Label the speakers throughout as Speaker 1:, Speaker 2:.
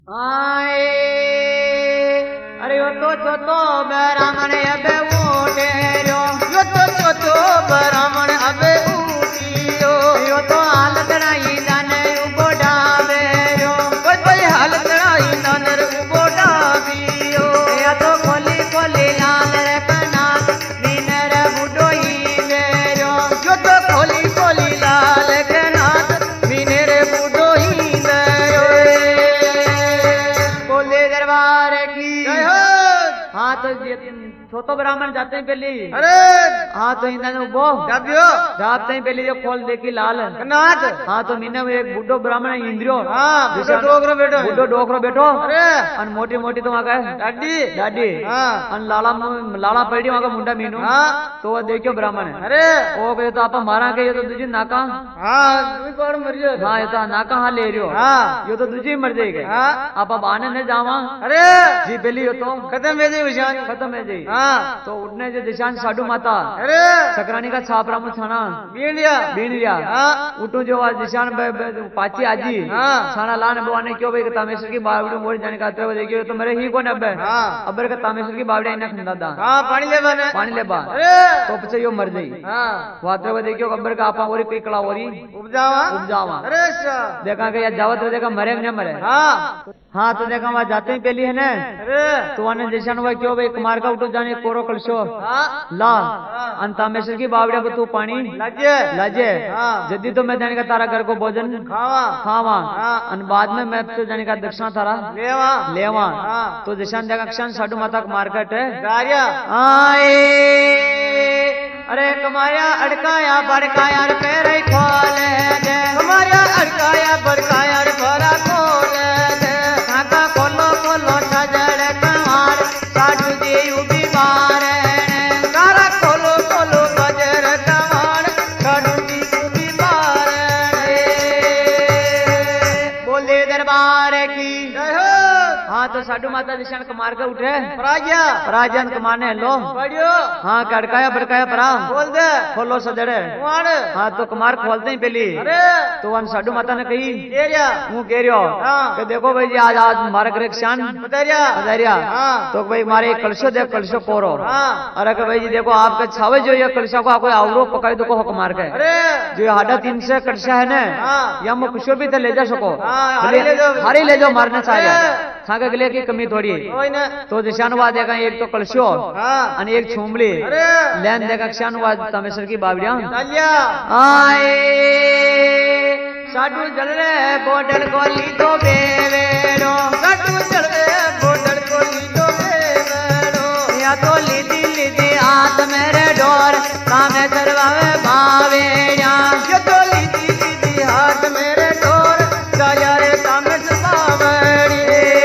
Speaker 1: आए अरे यो तो छोटो ब्राह्मण अबे उठे रो यो तो छोटो ब्राह्मण अबे उठियो यो तो हालत नहीं जाने उबो डावे रो कोई हालत नहीं जाने उबो डावियो या तो खोली खोली लाल रे कनात मीनर बुडो ही मेरो यो तो खोली खोली लाल कनात मीनर बुडो ही दरबार की हाँ तो छोटो ब्राह्मण जाते हैं पहले
Speaker 2: अरे
Speaker 1: हाँ तो इन्होंने वो जाते हैं पहले जो खोल देखी लाल
Speaker 2: कनात
Speaker 1: हाँ तो मीना में एक बुड्ढो ब्राह्मण इंद्रियो
Speaker 2: हाँ बुड्ढो डोकरो बैठो
Speaker 1: बुड्ढो डोकरो बैठो
Speaker 2: अरे
Speaker 1: अन मोटी मोटी तो वहाँ का
Speaker 2: दादी
Speaker 1: दादी
Speaker 2: हाँ
Speaker 1: अन लाला पड़ी वहाँ का मुंडा मीनू
Speaker 2: हाँ
Speaker 1: तो वो देखियो ब्राह्मण
Speaker 2: अरे
Speaker 1: वो कहे तो आप मारा के ये तो दूजी नाका
Speaker 2: हाँ तू कौन मर गया
Speaker 1: हाँ ये तो नाका हाँ ले रही हो
Speaker 2: हाँ
Speaker 1: ये तो दूजी मर जाएगी
Speaker 2: हाँ
Speaker 1: आप आने न जावा
Speaker 2: अरे
Speaker 1: जी पहली हो तो
Speaker 2: खत्म है जी विशान
Speaker 1: खत्म है जी
Speaker 2: हाँ
Speaker 1: तो उठने जो दिशान साडू माता
Speaker 2: अरे
Speaker 1: सकरानी का छापरा में छाना
Speaker 2: बींडिया
Speaker 1: बींडिया
Speaker 2: हाँ
Speaker 1: उठो जो आज दिशान पाची आजी
Speaker 2: हाँ
Speaker 1: छाना लाने बुआने क्यों भाई तामेश्वर की बावड़ी मोड़ जाने का अत्र देखियो तो मेरे ही कौन अब
Speaker 2: हाँ
Speaker 1: अबर का तामेश्वर की बावड़ी इन्हें खंदा था
Speaker 2: हाँ पानी ले बने
Speaker 1: पानी ले बा
Speaker 2: अरे
Speaker 1: तो पीछे यो मर जाई
Speaker 2: हाँ
Speaker 1: वात्र देखियो अबर का आपा ओरी पिकला ओरी
Speaker 2: उपजावा
Speaker 1: उपजावा
Speaker 2: अरे
Speaker 1: देखा के या जावत देखा मरे न मरे
Speaker 2: हाँ
Speaker 1: हाँ तो देखा वहाँ जाते ही पहली है ना
Speaker 2: अरे
Speaker 1: तो वहाँ दिशान हुआ क्यों भाई कुमार का उठो जाने कोरो कलशो
Speaker 2: हाँ
Speaker 1: ला अंतामेश्वर की बावड़िया तू पानी
Speaker 2: लाजे
Speaker 1: लाजे
Speaker 2: हाँ
Speaker 1: जल्दी तो मैं जाने का तारा घर को भोजन
Speaker 2: खावा
Speaker 1: खावा
Speaker 2: हाँ
Speaker 1: और बाद में मैं तो जाने का दक्षिणा तारा
Speaker 2: लेवा
Speaker 1: लेवा
Speaker 2: हाँ
Speaker 1: तो दिशान देखा क्षण साडू माता का मार्केट है
Speaker 2: दारिया
Speaker 1: आए अरे कमाया अड़काया बड़काया पैर खोले दे
Speaker 2: हमारा अड़काया बड़काया भरा खोल दे
Speaker 1: काका खोलो खोलो सजड़ कमार साडू जी उभी बार
Speaker 2: तारा खोलो खोलो बजर कमान साडू जी उभी बार
Speaker 1: बोले दरबार की
Speaker 2: जय हो
Speaker 1: हाँ तो साडू माता दिशान कमार के उठे
Speaker 2: प्राज्ञा
Speaker 1: राजन कमाने लो
Speaker 2: बढ़ियो
Speaker 1: हाँ कड़काया बड़काया परा
Speaker 2: बोल दे
Speaker 1: खोलो सजड़े
Speaker 2: वाण
Speaker 1: हाँ तो कुमार खोलते ही पहली
Speaker 2: अरे
Speaker 1: तो वन साडू माता ने कही
Speaker 2: एरिया
Speaker 1: हूँ कह रही हो
Speaker 2: हाँ
Speaker 1: कि देखो भाई जी आज आज मारे करे शान
Speaker 2: बदरिया
Speaker 1: बजारिया
Speaker 2: हाँ
Speaker 1: तो भाई मारे कलशो दे कलशो पोरो
Speaker 2: हाँ
Speaker 1: अरे कि भाई जी देखो आपके छावे जो ये कलशा को आपको आवरो पकाई दो को हक मार के
Speaker 2: अरे
Speaker 1: जो ये 350 कलशा है ना
Speaker 2: हाँ
Speaker 1: या मैं कुछ भी तो ले जा सको
Speaker 2: हाँ हारी ले जाओ
Speaker 1: हारी ले जाओ मारने चाहिए खाके गले की कमी थोड़ी
Speaker 2: कोई ना
Speaker 1: तो दिशानुवाद देखा एक तो कलशो
Speaker 2: हाँ
Speaker 1: और एक छुमली
Speaker 2: अरे
Speaker 1: लैन देखा क्षानुवाद तामेश्वर की बावड़िया
Speaker 2: चलिया
Speaker 1: आए साडू जल रे बोडल को लीधो बेवेरो
Speaker 2: साडू जल रे बोडल को लीधो बेवेरो
Speaker 1: या तो लीधी लीधी हाथ मेरे डोर तामे सरवावे भावेया
Speaker 2: ये तो लीधी लीधी हाथ मेरे डोर दया रे तामे सरवावड़ी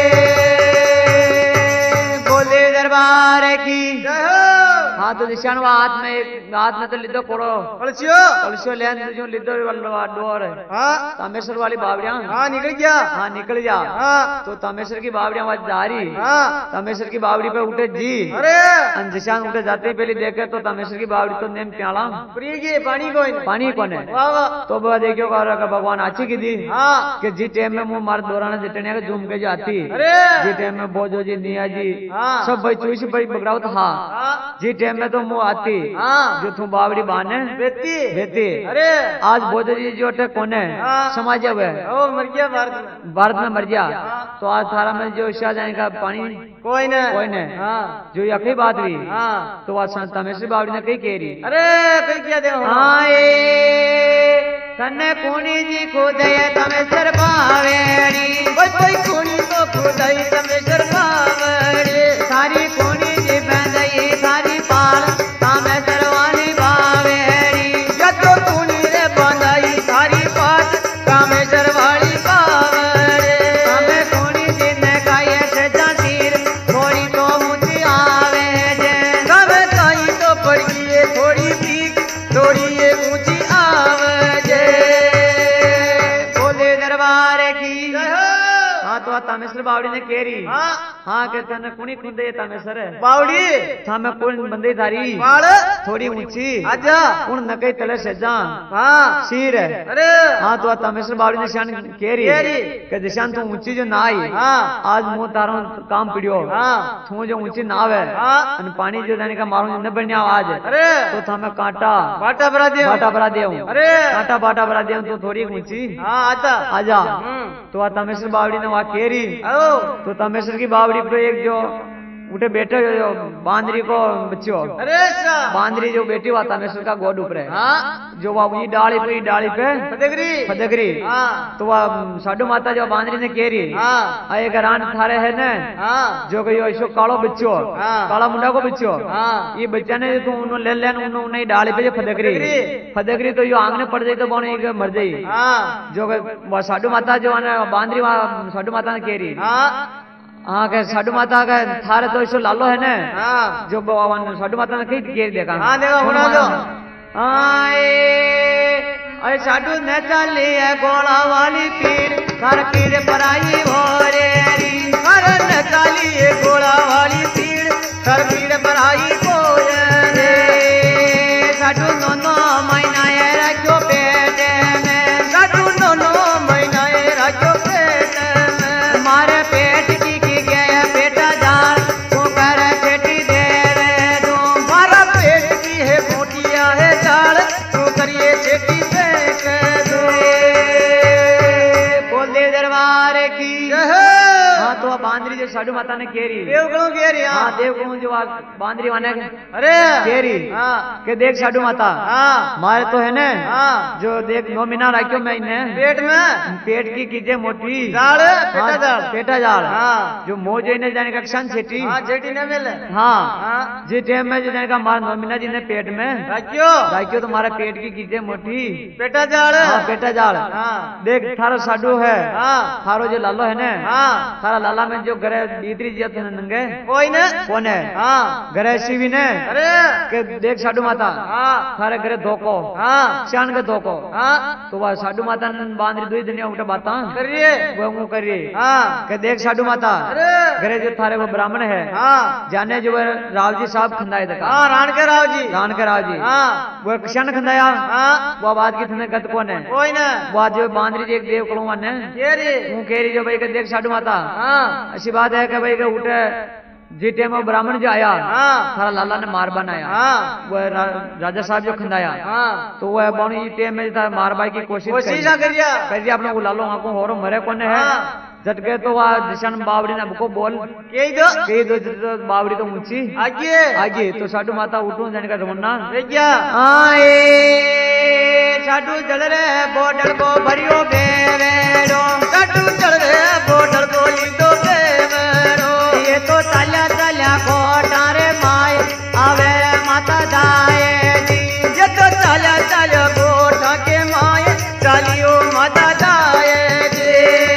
Speaker 1: बोले दरबार की
Speaker 2: जय हो
Speaker 1: हाँ तो दिशान हाथ में तो लीधो कोड़ो
Speaker 2: कलसियो
Speaker 1: कलशो लेन तुझो लीधो डोर
Speaker 2: हाँ
Speaker 1: तामेश्वर वाली बावड़िया
Speaker 2: हाँ निकल गया
Speaker 1: हाँ निकल जा
Speaker 2: हाँ
Speaker 1: तो तामेश्वर की बावड़िया वहां जा रही
Speaker 2: हाँ
Speaker 1: तामेश्वर की बावड़ी पे उठे जी
Speaker 2: अरे
Speaker 1: अंजशान उठे जाते ही पहले देखे तो तामेश्वर की बावड़ी तो नेम प्याला
Speaker 2: प्रिय की पानी कोई नहीं
Speaker 1: पानी कौन है
Speaker 2: वाह वाह
Speaker 1: तो वह देखियो का भगवान आची की दी
Speaker 2: हाँ
Speaker 1: कि जी टाइम में मुंह मार दौराना जितने के झूम के जाती
Speaker 2: अरे
Speaker 1: जी टाइम में बोझो जी निया जी
Speaker 2: हाँ
Speaker 1: सब भाई चुई से बड़ी बगड़ाओ तो हाँ
Speaker 2: हाँ
Speaker 1: जी टाइम में तो मुंह आती
Speaker 2: हाँ
Speaker 1: जो तू बावड़ी बाने
Speaker 2: बेटी
Speaker 1: बेती
Speaker 2: अरे
Speaker 1: आज बोझो जी जो टे कोने
Speaker 2: हाँ
Speaker 1: समाज हुए
Speaker 2: ओ मर गया भारत
Speaker 1: में मर गया तो आज थारा में जो शाह जाने का पानी
Speaker 2: कोई न
Speaker 1: कोई ने
Speaker 2: हाँ
Speaker 1: जो यही बात हुई
Speaker 2: हाँ
Speaker 1: तो आज तामेश्वर बावड़ी ने कही कह रही
Speaker 2: अरे कहीं क्या दे
Speaker 1: आए तन्ने कुणी जी खुदय तामेश्वर बावड़ी
Speaker 2: कोई कुणी तो खुदाई तमेश्वर बावड़ी
Speaker 1: सारी कुणी जी बंदई सारी पाल तामेश्वर वाली बावड़ी
Speaker 2: जब तो कुणी रे बंदाई सारी बात तमेश्वर वाली बावड़ी
Speaker 1: हमें कुणी जी ने काये से जातीर थोड़ी तो मुझे आवे जे
Speaker 2: सब कहीं तो पड़ गई थोड़ी भीख थोड़ी ये ऊंची आवजे
Speaker 1: बोले दरबार की
Speaker 2: जय हो
Speaker 1: हाँ तो तामेश्वर बावड़ी ने कह रही
Speaker 2: हाँ
Speaker 1: हाँ के तने कुणी खुंदे तमे सर
Speaker 2: बावड़ी
Speaker 1: थामे कोण बंदे थारी
Speaker 2: बाड़
Speaker 1: थोड़ी ऊंची
Speaker 2: आजा
Speaker 1: कुण नकई तले से जा
Speaker 2: हाँ
Speaker 1: सिर है
Speaker 2: अरे
Speaker 1: हाँ तो तमेश्वर बावड़ी निशान केरी के दिशान तू ऊंची जो ना आई
Speaker 2: हाँ
Speaker 1: आज मु तारो काम पड़ियो
Speaker 2: हाँ
Speaker 1: तू जो ऊंची ना आवे
Speaker 2: हाँ
Speaker 1: अन पानी जो जाने का मारू न बन्या आज
Speaker 2: अरे
Speaker 1: तो थामे कांटा
Speaker 2: बाटा भरा दियो
Speaker 1: बाटा भरा देऊ
Speaker 2: अरे
Speaker 1: कांटा बाटा भरा देऊ तो थोड़ी ऊंची
Speaker 2: हाँ आजा
Speaker 1: आजा तो आ तमेश्वर बावड़ी ने वहां केरी
Speaker 2: आओ
Speaker 1: तो तमेश्वर की बावड़ी पे एक जो उठे बैठे जो बांदरी को बच्चो
Speaker 2: अरे सा
Speaker 1: बांदरी जो बैठी हुआ तमेश्वर का गोद ऊपर है
Speaker 2: हाँ
Speaker 1: जो वह डाली पे
Speaker 2: फतेगरी
Speaker 1: फदगरी
Speaker 2: हाँ
Speaker 1: तो वह साडू माता जो बांदरी ने केरी
Speaker 2: हाँ
Speaker 1: एक रान थारे है ने
Speaker 2: हाँ
Speaker 1: जो कही ऐसो कालो बच्चो
Speaker 2: हाँ
Speaker 1: काला मुंडा को बच्चो
Speaker 2: हाँ
Speaker 1: ये बच्चा ने तो उन्होंने ले लेन उन्होंने डाली पे जो फदगरी फदगरी तो यो आंगने पड़ जाई तो बने एक मर जाई
Speaker 2: हाँ
Speaker 1: जो वह साडू माता जो है बांदरी वहाँ साडू माता ने केरी
Speaker 2: हाँ
Speaker 1: हाँ के साडू माता का थारे तो ऐसो लालो है ने
Speaker 2: हाँ
Speaker 1: जो साडू माता ने कही केरी देखा
Speaker 2: हाँ देखा होना दो
Speaker 1: अरे साडू ने चली है गोला वाली पीर सर पीर पराई भोरेरी
Speaker 2: अरे न चाली ये घोड़ा वाली पीड़ सर पीड़ पर आई कोयरे
Speaker 1: साडू नो महीना है रखो पेटे में
Speaker 2: साडू नो महीना ये रखो पेट में
Speaker 1: मारे पेट की गया पेटा जाल तो कर खेती दे रे दो
Speaker 2: मारा पेट की है मोटिया है जाड़ तू करिए खेती फेंक दो
Speaker 1: बोल दे दरबार की
Speaker 2: जय
Speaker 1: हाँ तो बांदरी जो साडू माता ने केरी
Speaker 2: देवगणों के रे
Speaker 1: हाँ देव जो बांदरी वाने
Speaker 2: अरे
Speaker 1: केरी
Speaker 2: हाँ
Speaker 1: के देख साडू माता
Speaker 2: हाँ
Speaker 1: मारे तो है ने
Speaker 2: हाँ
Speaker 1: जो देख 9 महीना रखो मैं इन्हें
Speaker 2: पेट में
Speaker 1: पेट की कीजे मोटी
Speaker 2: जाड़ पेटा
Speaker 1: हाँ,
Speaker 2: जाड़
Speaker 1: पेटा जाल
Speaker 2: हाँ
Speaker 1: जो मोज इन्हें जाने का क्षण छेटी
Speaker 2: हाँ जेठी न मिले
Speaker 1: हाँ
Speaker 2: हाँ
Speaker 1: जी टाइम में जो जाने का मार 9 महीना जिन्हें पेट में
Speaker 2: रखियो
Speaker 1: रखो तो मारा पेट की कीजे मोटी
Speaker 2: पेटा जाड़
Speaker 1: हाँ पेटा जाल
Speaker 2: हाँ
Speaker 1: देख थारो साडू है
Speaker 2: हाँ
Speaker 1: थारो जो लालो है ने
Speaker 2: हाँ
Speaker 1: थारा लाला में जो घरे बीतरी जियत नंगे
Speaker 2: कोई न
Speaker 1: कौन है
Speaker 2: हाँ
Speaker 1: घरे शिवी ने
Speaker 2: अरे
Speaker 1: के देख साडू माता
Speaker 2: हाँ
Speaker 1: थारे घरे धोको
Speaker 2: हाँ
Speaker 1: श्यान के धोको
Speaker 2: हाँ
Speaker 1: तो वह साडू माता ने बांदरी दुई दुनिया उठे बाता
Speaker 2: करिए
Speaker 1: वो करिए
Speaker 2: हाँ
Speaker 1: के देख साडू माता
Speaker 2: अरे
Speaker 1: घरे जो थारे वो ब्राह्मण है
Speaker 2: हाँ
Speaker 1: जाने जो है राव जी साहब खंदाए दका
Speaker 2: हाँ रान के राव जी
Speaker 1: रान के राव जी
Speaker 2: हाँ
Speaker 1: वो क्षण खंदाया
Speaker 2: हाँ
Speaker 1: वो बात की थने गत कौन है
Speaker 2: कोई न
Speaker 1: वो जो बांदरी जी एक देव कलुआ ने
Speaker 2: ये रे
Speaker 1: वो कह रही जो भाई के देख साडू माता
Speaker 2: हाँ
Speaker 1: ऐसी बात है कि भाई के उठे जी टाइम में ब्राह्मण जो आया
Speaker 2: हाँ
Speaker 1: थारा लाला ने मार बनाया
Speaker 2: हाँ
Speaker 1: वो राजा साहब जो खंदाया
Speaker 2: हाँ
Speaker 1: तो वो बौनी टाइम में था मारबाई की कोशिश
Speaker 2: कोशिश ना करिया
Speaker 1: करिए अपने को लालो आंखों होरो मरे कौन है
Speaker 2: हाँ।
Speaker 1: झटके तो वह दिशन बावड़ी ने हमको बोल
Speaker 2: के दो
Speaker 1: कही तो बावड़ी तो ऊंची
Speaker 2: आगे
Speaker 1: आगे तो साडू माता उठू जाने का रमन्ना
Speaker 2: भैया
Speaker 1: साडू जल रे बोडर को भरियो बेवेरो
Speaker 2: साडू चढ़ रे बॉर्डर बोली दो बेवरो
Speaker 1: ये तो चाल्या कोटारे माय आवे माता दाए जी
Speaker 2: ये तो चाला चाला गोठा के माए चालियो माता जाए जे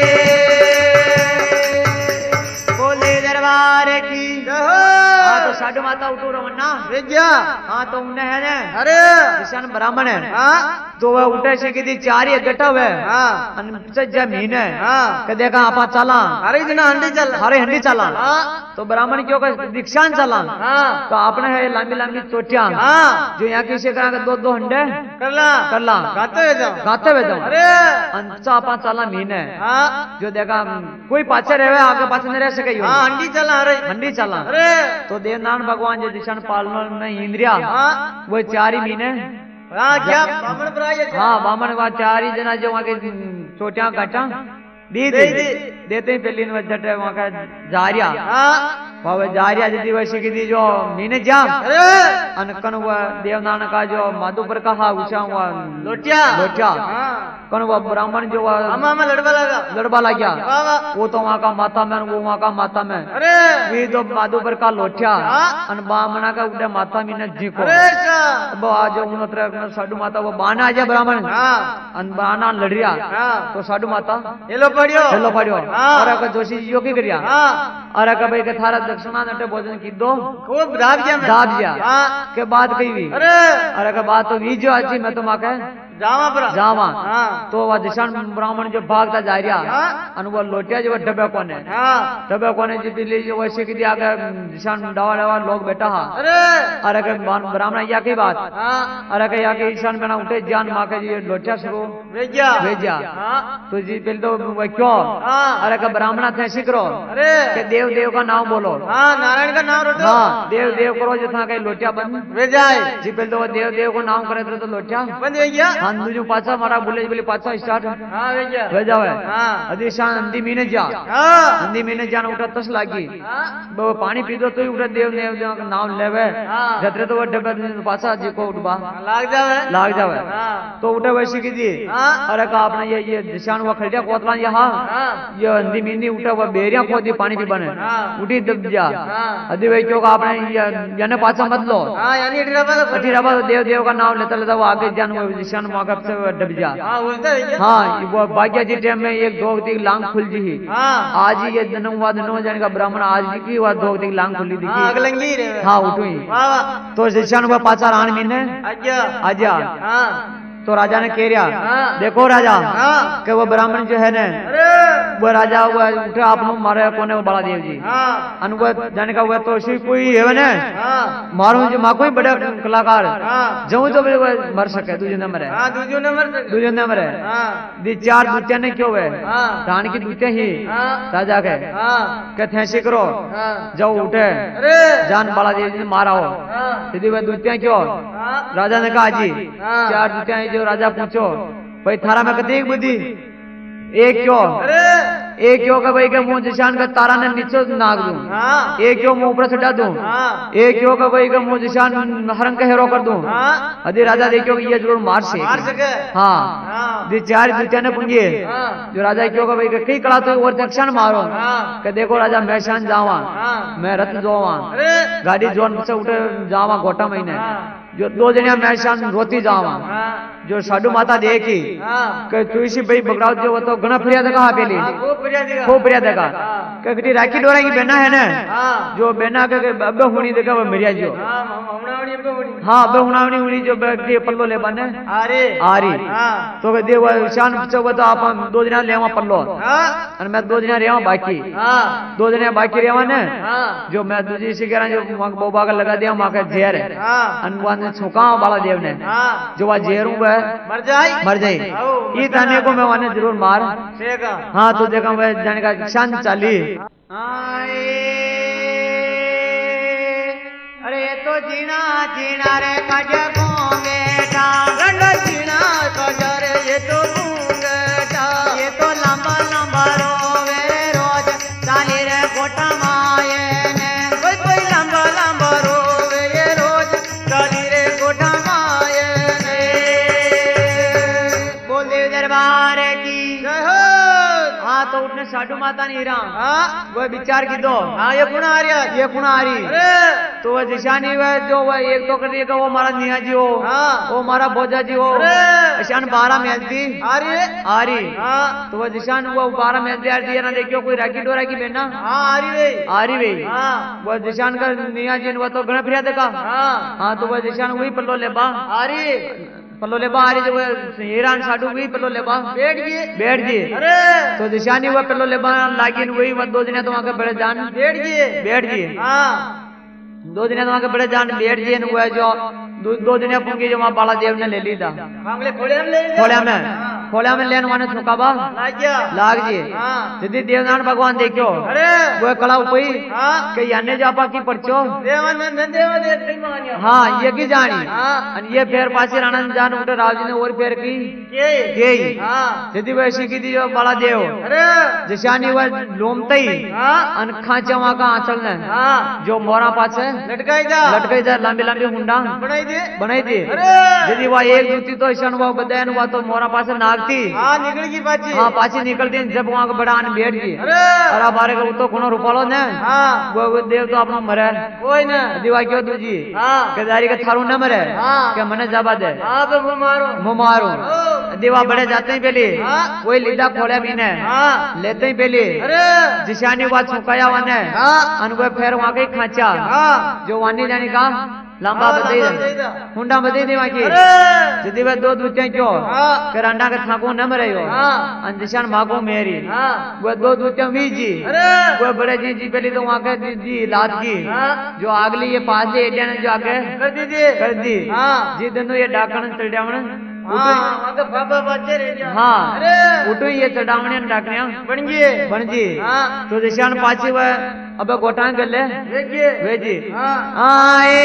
Speaker 1: बोले दरबार की हाँ तो साडू माता उठू रमन्ना
Speaker 2: भैया
Speaker 1: हाँ तो उन्हें है ने
Speaker 2: अरे
Speaker 1: किसान ब्राह्मण है
Speaker 2: हाँ
Speaker 1: तो वह उठे से की चार ही गटा हुए
Speaker 2: हाँ
Speaker 1: जमीन है
Speaker 2: हाँ
Speaker 1: के देखा आपा चला
Speaker 2: अरे जना हंडी चल
Speaker 1: हरे हंडी चला
Speaker 2: हाँ
Speaker 1: तो ब्राह्मण क्यों का दीक्षान चला
Speaker 2: हाँ
Speaker 1: तो आपने है लंबी लंबी चोटियां
Speaker 2: हाँ
Speaker 1: जो यहाँ की से करा दो हंडे
Speaker 2: करला
Speaker 1: करला
Speaker 2: गाते हुए जाओ
Speaker 1: गाते हुए जाओ
Speaker 2: अरे
Speaker 1: अंचा आपा चला मीन है
Speaker 2: हाँ
Speaker 1: जो देखा कोई पाछे रहे आगे पाछे नहीं रह सके यूं।
Speaker 2: हाँ हंडी चला अरे
Speaker 1: हंडी चला
Speaker 2: अरे
Speaker 1: तो देवनारायण भगवान जो दिशान पालना में इंद्रिया
Speaker 2: हाँ
Speaker 1: वो चार ही मीने
Speaker 2: हाँ क्या ब्राह्मण प्राय
Speaker 1: हाँ बामन वहाँ चार ही जना जो वहाँ के चोटियां काटा दी
Speaker 2: दे दी।
Speaker 1: देते ही पहली जट वहाँ का जारिया
Speaker 2: हाँ
Speaker 1: बाबा जारिया यदि वैसे की थी जो मीने जाम
Speaker 2: अरे
Speaker 1: अनकन हुआ देवनारायण का जो माधुपुर का हा उषा हुआ
Speaker 2: लोटिया
Speaker 1: लोटिया
Speaker 2: हाँ
Speaker 1: कन हुआ ब्राह्मण जो हुआ
Speaker 2: अम्मा में लड़वा लगा
Speaker 1: लड़बा लग गया
Speaker 2: वाह वाह
Speaker 1: वो तो वहाँ का माता में वो वहाँ का माता में
Speaker 2: अरे
Speaker 1: वी जो माधुपुर का लोटिया
Speaker 2: हाँ।
Speaker 1: अन बामना का उड़े माता मीने जी को
Speaker 2: अरे सा
Speaker 1: अब आज उन्होंने साडू माता वो बाना आ जाए ब्राह्मण
Speaker 2: हाँ
Speaker 1: अन बाना लड़ रिया
Speaker 2: हाँ
Speaker 1: तो साडू माता
Speaker 2: हेलो पढ़ियो
Speaker 1: हेलो पड़ियो
Speaker 2: हाँ।
Speaker 1: और अगर जोशी जी की करिया
Speaker 2: हाँ
Speaker 1: और अगर भाई के थारा दक्षिणा नटे भोजन की दो
Speaker 2: खूब दाब गया मैं
Speaker 1: दाब दिया
Speaker 2: हाँ
Speaker 1: के बाद कही हुई
Speaker 2: अरे
Speaker 1: और अगर बात तो वी जो आज मैं तो माँ जावा
Speaker 2: हाँ
Speaker 1: तो वह दिशान ब्राह्मण जो भागता जा रहा
Speaker 2: हाँ
Speaker 1: અને वो लोटिया जो डब्बे कोने
Speaker 2: हाँ
Speaker 1: डब्बे कोने जीती ली जो वैसे की आगे दिशान डवा डवा लोग बैठा हा अरे के ब्राह्मण या की बात
Speaker 2: हाँ
Speaker 1: अरे के या के ईशान बना उठे जान माँ के जी लोटिया शुरू भेजा
Speaker 2: हाँ
Speaker 1: तो जी पहले तो वो क्यों
Speaker 2: हाँ
Speaker 1: अरे के ब्राह्मण थे सीखरो
Speaker 2: अरे
Speaker 1: के देव देव का नाम बोलो
Speaker 2: हाँ नारायण का नाम रटो
Speaker 1: हाँ देव देव करो जितना कहीं लोटिया बंद
Speaker 2: भेजाए
Speaker 1: जी पहले तो वो देव देव को नाम करे तो लोटिया
Speaker 2: बंद भैया
Speaker 1: हाँ दूजो पाचा मारा बोले बोले पाचा स्टार्ट
Speaker 2: हाँ भैया
Speaker 1: भेजा है
Speaker 2: हाँ
Speaker 1: अभी शान अंधी मीने जा
Speaker 2: हाँ
Speaker 1: अंधी महीने जाना उठा तस लागी
Speaker 2: हाँ
Speaker 1: वो पानी पीदो तो ही उठा देव देव देव का नाम लेवे
Speaker 2: हाँ
Speaker 1: जतरे तो वो डब्बे पासा जी को उठबा
Speaker 2: लाग जावे
Speaker 1: हाँ तो उठे वैसे की जी
Speaker 2: हाँ
Speaker 1: अरे का आपने ये दिशान वो खड़िया कोतला यहाँ
Speaker 2: हाँ
Speaker 1: ये अंधी मीनी उठा वो बेरिया खोदी पानी पी बने
Speaker 2: हाँ
Speaker 1: उठी दब जा
Speaker 2: हाँ
Speaker 1: अभी वही क्यों का आपने याने पाचा मत लो
Speaker 2: हाँ यानी
Speaker 1: अठी रबा तो देव देव का नाम लेता लेता वो आगे जान वो दिशान मौका से डब जा
Speaker 2: हाँ बोलता है भैया
Speaker 1: हाँ वो बाग्या जी टाइम में एक दो तीन लांग खुल जी
Speaker 2: हाँ
Speaker 1: आज ही ये दिनों जाने का ब्राह्मण आज की हुआ दो तीन लांग खुली
Speaker 2: हाँ
Speaker 1: दिखी
Speaker 2: अगलंगी रे
Speaker 1: हाँ उठो ही
Speaker 2: वाह वाह
Speaker 1: तो शिष्यान हुआ पाचा रान मीने
Speaker 2: आज्ञा
Speaker 1: आजा
Speaker 2: हाँ
Speaker 1: तो राजा ने कह रहा
Speaker 2: हाँ
Speaker 1: देखो राजा
Speaker 2: हाँ
Speaker 1: कि वो ब्राह्मण जो है ना
Speaker 2: अरे
Speaker 1: वो राजा हुआ उठे आप लोग मारे कोने वो बड़ा देव जी
Speaker 2: हाँ
Speaker 1: अनुभव जाने का हुआ तो श्री कोई है ना
Speaker 2: हाँ
Speaker 1: मारो जो माँ कोई बड़ा कलाकार
Speaker 2: हाँ
Speaker 1: जो तो भी वो मर सके दूजे नंबर है
Speaker 2: हाँ दूसरे नंबर से
Speaker 1: दूजे नंबर है
Speaker 2: हाँ
Speaker 1: दी चार दूतिया ने क्यों है
Speaker 2: हाँ
Speaker 1: धान की दूतिया ही
Speaker 2: हाँ
Speaker 1: राजा के
Speaker 2: हाँ
Speaker 1: कहते हैं सीकरो
Speaker 2: हाँ
Speaker 1: जाओ उठे
Speaker 2: अरे
Speaker 1: जान बाला देव जी ने मारा हो
Speaker 2: हाँ
Speaker 1: सीधी वह दूतिया क्यों
Speaker 2: हाँ
Speaker 1: राजा ने कहा जी
Speaker 2: हाँ
Speaker 1: चार दूतिया जो राजा पूछो भाई थारा में कती बुद्धि एक क्यों
Speaker 2: अरे
Speaker 1: एक क्यों का भाई के मुंह जिशान का तारा ने नीचे नाग दूं
Speaker 2: हाँ
Speaker 1: एक क्यों मुंह ऊपर चढ़ा दूं
Speaker 2: हाँ
Speaker 1: एक क्यों का भाई का मुंह जिशान हरंग का हेरो कर दूं
Speaker 2: हाँ
Speaker 1: अरे राजा देखो कि ये जरूर मार से
Speaker 2: मार सके
Speaker 1: हाँ
Speaker 2: हाँ
Speaker 1: दी चार दूतिया ने पूंजी
Speaker 2: हाँ
Speaker 1: जो राजा क्यों का भाई का कई कला तो और दक्षिण मारो
Speaker 2: हाँ
Speaker 1: के देखो राजा मैं शान जावा
Speaker 2: हाँ
Speaker 1: मैं रथ जोवा
Speaker 2: अरे
Speaker 1: गाड़ी जोन से उठे जावा गोटा महीने
Speaker 2: हाँ
Speaker 1: जो दो जनिया मैं शान रोती जावा
Speaker 2: हाँ
Speaker 1: जो साडू माता देखी
Speaker 2: हाँ
Speaker 1: के तुलसी भाई बगड़ाव जो वो तो घना फिरिया देखा पेली
Speaker 2: खूब बढ़िया दिखा
Speaker 1: खूब बढ़िया देखा
Speaker 2: हाँ
Speaker 1: कटी राखी डोरा की बेना है ना
Speaker 2: हाँ
Speaker 1: जो बेना के अबे हुनी देखा वो मिरिया जो
Speaker 2: हाँ हमनावड़ी हमको बड़ी
Speaker 1: हाँ अबे हुनावनी हुनी जो बैठी पल्लो ले बने
Speaker 2: अरे
Speaker 1: आरी
Speaker 2: हाँ
Speaker 1: तो के देव शान बच्चों को तो आप दो दिन लेवा पल्लो
Speaker 2: हाँ
Speaker 1: और मैं दो दिन रेवा बाकी
Speaker 2: हाँ
Speaker 1: दो दिन बाकी रेवा ने
Speaker 2: हाँ
Speaker 1: जो मैं दूसरी से कह रहा जो मां बोबा का लगा दिया मां का जेर है
Speaker 2: हाँ
Speaker 1: अनवान ने छुका बाला देव ने
Speaker 2: हाँ
Speaker 1: जो वह जेरू है
Speaker 2: मर जाए
Speaker 1: मर जाए ये ताने को मैं वाने जरूर मार
Speaker 2: सेगा
Speaker 1: हाँ तो देखा मैं जाने का शान चाली
Speaker 2: आए अरे तो जीना जीना रे कजे गोंगेटा रंग जीना कजे रे ये तो गोंगेटा ये तो लंबा लंबा रोवे रोज चाली रे गोटा माये ने कोई लंबा लंबा रोवे ये रोज चाली रे गोटा माये ने बोल देव दरबार की जय हो
Speaker 1: हाँ तो उठने साडू माता नहीं रहा
Speaker 2: हाँ
Speaker 1: वो विचार की दो
Speaker 2: हाँ ये पुनः आ रहा
Speaker 1: ये पुनः आ रही
Speaker 2: अरे
Speaker 1: तो वह जिशानी वह जो वह एक तो कर का वो हमारा निया जी हो
Speaker 2: हाँ
Speaker 1: वो हमारा भोजा जी हो
Speaker 2: अरे
Speaker 1: ईशान 12 मैच दी
Speaker 2: आ रही है
Speaker 1: आ रही
Speaker 2: हाँ
Speaker 1: तो वह जिशान वो 12 मैच दिया दिया ना देखियो कोई राखी डोरा की बेना
Speaker 2: हाँ आ रही है
Speaker 1: आ रही भाई
Speaker 2: हाँ
Speaker 1: वह जिशान का निया जी वो तो गणा फिरिया देखा
Speaker 2: हाँ
Speaker 1: हाँ तो वह जिशान वही पल्लो लेबा
Speaker 2: आ रही है
Speaker 1: पल्लो लेबा आ रही जो वह हीरान साडू वही पल्लो लेबा
Speaker 2: बैठ गए
Speaker 1: बैठ जी
Speaker 2: अरे
Speaker 1: तो दिशानी हुआ पल्लो लेबा लागिन वही वह दो दिन तो वहाँ के बड़े जान
Speaker 2: बैठ गए
Speaker 1: बैठ जी
Speaker 2: हाँ
Speaker 1: दो दिन तो वहाँ के बड़े जान बैठ जी हुआ जो दो दिन पुंगी जो वहाँ बाला देव ने ले ली था
Speaker 2: मांगले खोले हम ले
Speaker 1: खोलिया में लेन वाने छुकाबा लाग जी
Speaker 2: हाँ
Speaker 1: दीदी देवनारायण भगवान देखो
Speaker 2: अरे
Speaker 1: वो कला उपई
Speaker 2: हाँ
Speaker 1: के याने जापा की परचो
Speaker 2: देवानंद देव
Speaker 1: हाँ ये की जानी
Speaker 2: हाँ
Speaker 1: और ये फेर पासी आनंद जान उठे राव जी ने और फेर की
Speaker 2: के
Speaker 1: गई
Speaker 2: हाँ
Speaker 1: दीदी वैसी की थी जो बाला देव
Speaker 2: अरे
Speaker 1: जिशानी वह लोमतई
Speaker 2: हाँ
Speaker 1: अन खांचा वहाँ का आंचल ने
Speaker 2: हाँ
Speaker 1: जो मोरा पास है
Speaker 2: लटकाई जा
Speaker 1: लटकाई जा लंबी लंबी हुंडा
Speaker 2: बनाई दे
Speaker 1: बनाई थी
Speaker 2: अरे
Speaker 1: यदि वह एक दूती तो ईशान हुआ बदयन हुआ तो मोरा पास नाग थी
Speaker 2: हाँ निकल की बाजी
Speaker 1: हाँ पाची निकलती जब वहाँ का बड़ा आन बैठ गई
Speaker 2: अरे
Speaker 1: और अब बारे का तो कोनो रुपालो ने
Speaker 2: हाँ
Speaker 1: वो देव तो अपना मरे
Speaker 2: कोई ना
Speaker 1: दिवा क्यों तुझी
Speaker 2: हाँ
Speaker 1: केदारी का थारू न मरे
Speaker 2: हाँ
Speaker 1: क्या मने जाबा दे
Speaker 2: हाँ तो वो मारो
Speaker 1: मुँह मारू दिवा बड़े जाते ही पहले
Speaker 2: हाँ
Speaker 1: वही लीला खोले भी ने
Speaker 2: हाँ
Speaker 1: लेते ही पहले
Speaker 2: अरे
Speaker 1: जिशानी बात छुकाया वाने
Speaker 2: हाँ
Speaker 1: अन वो फेर वहाँ का ही खाचा
Speaker 2: हाँ
Speaker 1: जो वानी जानी का
Speaker 2: लंबा बदई हुंडा बदई देवा की जदी वे दो दूते क्यों कर अंडा के थाको न मरे हो अंदिशान भागो मेरी वो दो दूते मीजी वो बड़े जी पहले तो वहां के दी लाद की जो अगली ये पास दे एडिया ने जो आगे कर दी जी दोनों ये डाकण चढ़ावण हाँ उठो ये चढ़ावणे डाकणिया बन जी तो दिशान पाची वे अब गोटांग कर ले वे जी आए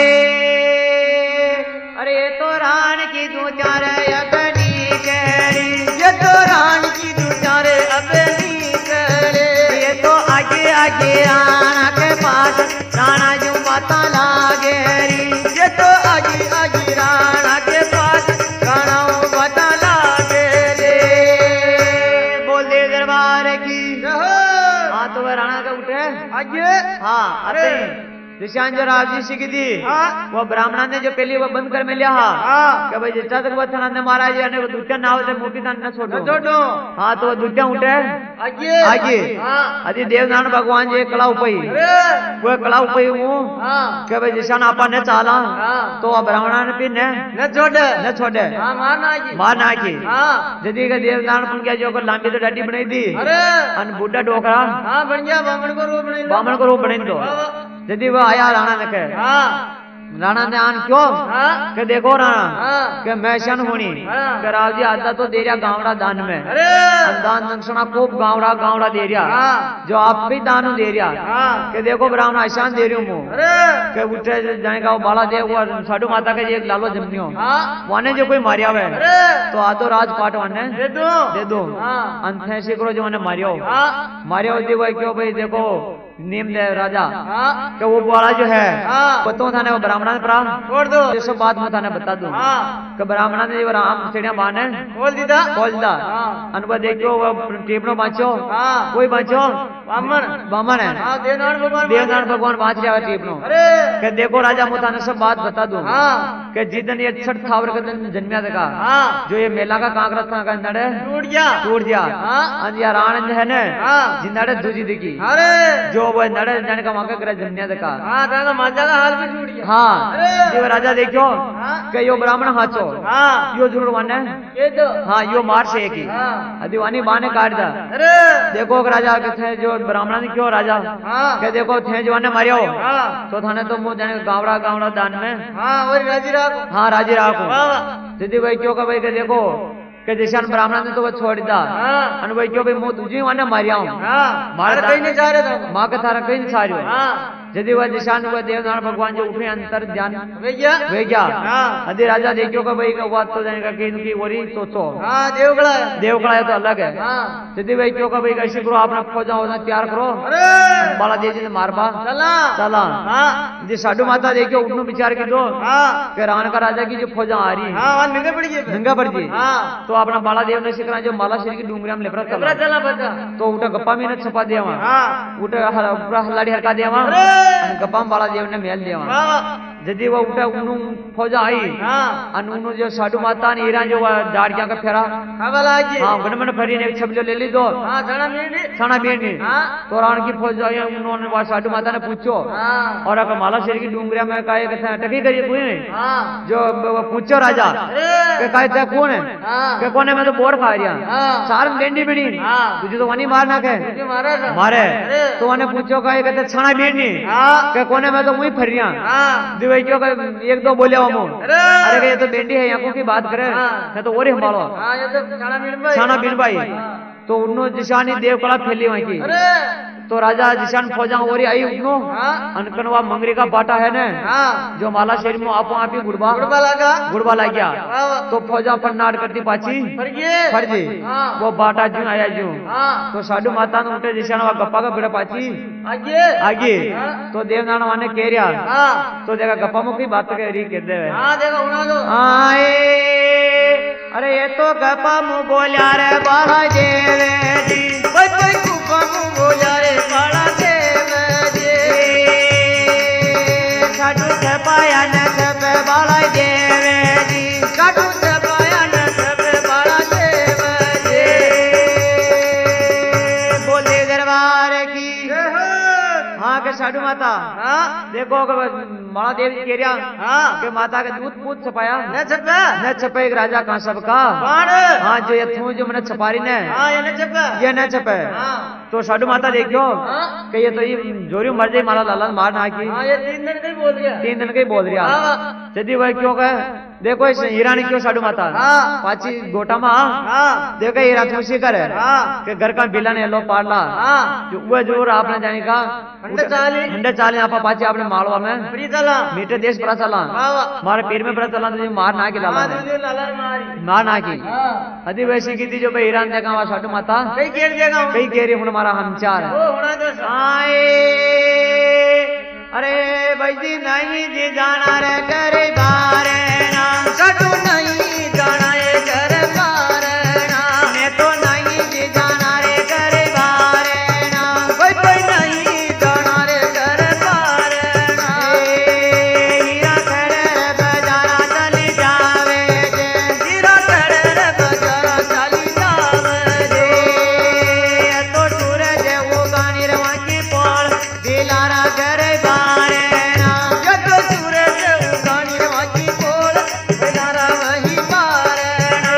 Speaker 1: अरे ये तो रान की दो चार अपनी केरी ये तो रान की दो चार अपनी केरी ये तो आगे आगे राणा के पास राणा जो पता लागेरी ये तो आगे आगे राणा के पास राणा पता लागे रे बोल दे दरबार की
Speaker 2: हाँ तो वह राणा का उठे
Speaker 1: आगे
Speaker 2: हाँ आते दिशान जो राजी सिख दी वो ब्राह्मणा ने जो पहली वो बंद कर में लिया कि भाई जितना तक वो थना ने महाराज ने वो दूतिया नाव से मुक्ति न छोड़ो हाँ तो वो दूतिया उठे आगे अरे देवनारायण भगवान जी कला उपई वो कला उपई हूँ कि भाई जिसान आपा ने चाला तो ब्राह्मणा ने भी न छोड़े मारना की यदि का देवनारायण पुन क्या जो लांबी तो डाडी बनाई दी अन बुढ़ा डोकरा
Speaker 1: बन गया
Speaker 2: बामण को रूप बने दो यदि वो आया राणा ने कहे राणा ने आन क्यों के देखो राणा के मैं शन होनी के राव जी आधा तो दे रहा गावड़ा दान में दान दक्षिणा खूब गावड़ा दे रहा जो आप भी दान दे रहा के देखो ब्राह्मण आशान दे रही हूँ के उठे जाएगा वो बाला दे वो साधु माता के एक लालो जमनियो वाने जो कोई मारिया हुआ तो आ तो राज पाट वाने दे दो अंत शिकरो जो मैंने मारिया होती वो क्यों भाई देखो नेम दे राजा कि वो बड़ा जो है बतो था वो ब्राह्मण ने प्राण
Speaker 1: छोड़ दो
Speaker 2: ये सब बात मैं थाने बता दूं कि ब्राह्मण ने जो राम चिड़िया बाने
Speaker 1: खोल दी
Speaker 2: अनुभव देखो वो टेपनो बांचो कोई बांचो बामन है देवनारायण भगवान बांच रहा है टेपनो कि देखो राजा मैं थाने सब बात बता दूं कि जिदन ये 6 थावर के दिन जन्मिया था जो ये मेला का कांकरा था का नड़े टूट गया अंजिया राण है ने जिंदाड़े दूजी दिखी जो वो नड़े जाने का वहां का ग्रह जन्मिया था
Speaker 1: माजा का हाल भी छूट गया
Speaker 2: हाँ ये राजा देखो कि यो ब्राह्मण हाचो यो जरूर वाने हाँ यो मार से की अधिवानी बाने काट दा देखो राजा के थे जो ब्राह्मण ने क्यों राजा के देखो थे जवाने मारियो तो थाने तो मुंह जाने गावड़ा दान में हाँ राजी राखो दीदी भाई क्यों का भाई के देखो के दिशान ब्राह्मण ने तो वो छोड़ दा भाई क्यों भाई मुंह तुझे वाने मारिया हूँ माँ के थारा कहीं नहीं सारियो यदि वह दिशान हुआ देवनारायण भगवान जो उठे अंतर ध्यान वे क्या यदि राजा देखियो का भाई का बात तो जाएगा कि इनकी वरी सोचो देवकड़ा है तो अलग है यदि भाई क्यों का भाई कैसे करो आपने फौजा होना तैयार करो बाला देव जी ने मारबा चला यदि साधु माता देखियो उठनो विचार की दो कि रावण का राजा की जो फौजा आ रही नंगा पड़ जी तो अपना बाला देव ने सिखना जो माला श्री की डूंगरिया में लेपरा चला तो उठा गप्पा में छपा दिया वहां उठा हल्लाड़ी हरका दिया वहां गपाम बाला देव ने मेल दिया यदि वो उठा उन्हों फौजा आई अन उन्हों जो साधु माता ने हीरा जो दाड़िया का फेरा हाँ गणमन फरी ने छबलो ले ली दो छाना बीड़ी तो रावण की फौज आई उन्होंने वह साधु माता ने पूछो और अगर माला शेर की डूंगरिया में काहे कहते टकी करिए कोई नहीं जो पूछो राजा के काहे कौन है के कौन है मैं तो बोर खा रहा सार बेंडी बीड़ी तुझे तो वनी मारना के मारे तो उन्हें पूछो काहे कहते छाना बीड़ी के कौन है मैं तो वही फर रहा क्यों एक दो बोले हम अरे ये तो बेंडी है यहाँ की बात करे मैं तो और ही हमारा छाना बीन भाई तो उन्होंने जिशानी देव कला फैली वहीं की तो राजा जिशान फौजा ओरी आई उठनो अनकनवा मंगरी का बाटा है ने जो माला शरीर में आपो आप ही गुड़बा लग गया तो फौजा फन्नाट करती पाची फर्जी वो बाटा जू आया जू तो साधु माता ने उठे जिशान वा गप्पा का बिड़ा पाची आगे तो देवनारायण वाने कह रहा तो देखा गप्पा में की बात कह रही कहते आए अरे ये तो गप्पा मुँह बोलिया रे बाला देव जी बोलिया रे बाला देव जी साधु छपाया न छपे बाला देव जी साधु छपाया न छपे बाला देव जी बोले दरबार की
Speaker 1: हाँ के साधु माता
Speaker 2: हाँ
Speaker 1: देखो माला देवी कह रहा
Speaker 2: हाँ
Speaker 1: के माता के दूध पूत छपाया
Speaker 2: न छपे
Speaker 1: न छपे एक राजा कहाँ सबका
Speaker 2: कौन
Speaker 1: हाँ जो ये थू जो मैंने छपारी ने
Speaker 2: हाँ ये न छपे
Speaker 1: ये न छपे
Speaker 2: हाँ
Speaker 1: तो साधु माता देखो
Speaker 2: हाँ
Speaker 1: कि ये तो ये जोरी मर जाए माला लाला मार ना की
Speaker 2: हाँ ये 3 दिन नहीं बोल गया
Speaker 1: 3 दिन के ही बोल रहा
Speaker 2: हाँ
Speaker 1: यदि वह क्यों कहे देखो इस हीरा ने क्यों साधु माता
Speaker 2: हाँ
Speaker 1: पाची गोटा मा
Speaker 2: हाँ
Speaker 1: देखो हीरा तुमसी करे
Speaker 2: हाँ
Speaker 1: के घर का बिला ने लो पाड़ला
Speaker 2: हाँ
Speaker 1: जो वह जोर आपने जाने का
Speaker 2: हंडे चाली
Speaker 1: आप पाची आपने मालवा में
Speaker 2: फ्री चला
Speaker 1: मीठे देश पता चला
Speaker 2: हाँ
Speaker 1: हमारे पीर में पता चला तुझे मार ना की लाला
Speaker 2: हाँ
Speaker 1: ने
Speaker 2: तुझे लाला मारी
Speaker 1: मार ना की
Speaker 2: हाँ
Speaker 1: अति वैसी की थी जो भाई हीरा ने देखा वहाँ साधु माता
Speaker 2: कई केड़ देगा हूँ
Speaker 1: कई कह रही हूँ हमारा हम चार
Speaker 2: वो होना तो
Speaker 1: आए अरे भाई जी नहीं जी जाना रे करे बारे ना
Speaker 2: कटु नहीं जाना ये कर मारना
Speaker 1: मैं तो नहीं जी जाना रे करे बारे ना
Speaker 2: कोई कोई नहीं जाना रे कर मारना
Speaker 1: हीरा खड़े बजारा चली जावे जे
Speaker 2: हीरा तेरे रे बजारा चली जावे
Speaker 1: रे तो सूरज उगानी रवा की पोल दिलारा करे बारे ना
Speaker 2: ये तो सूरज उगानी वाकी बोल बजारा वही मारना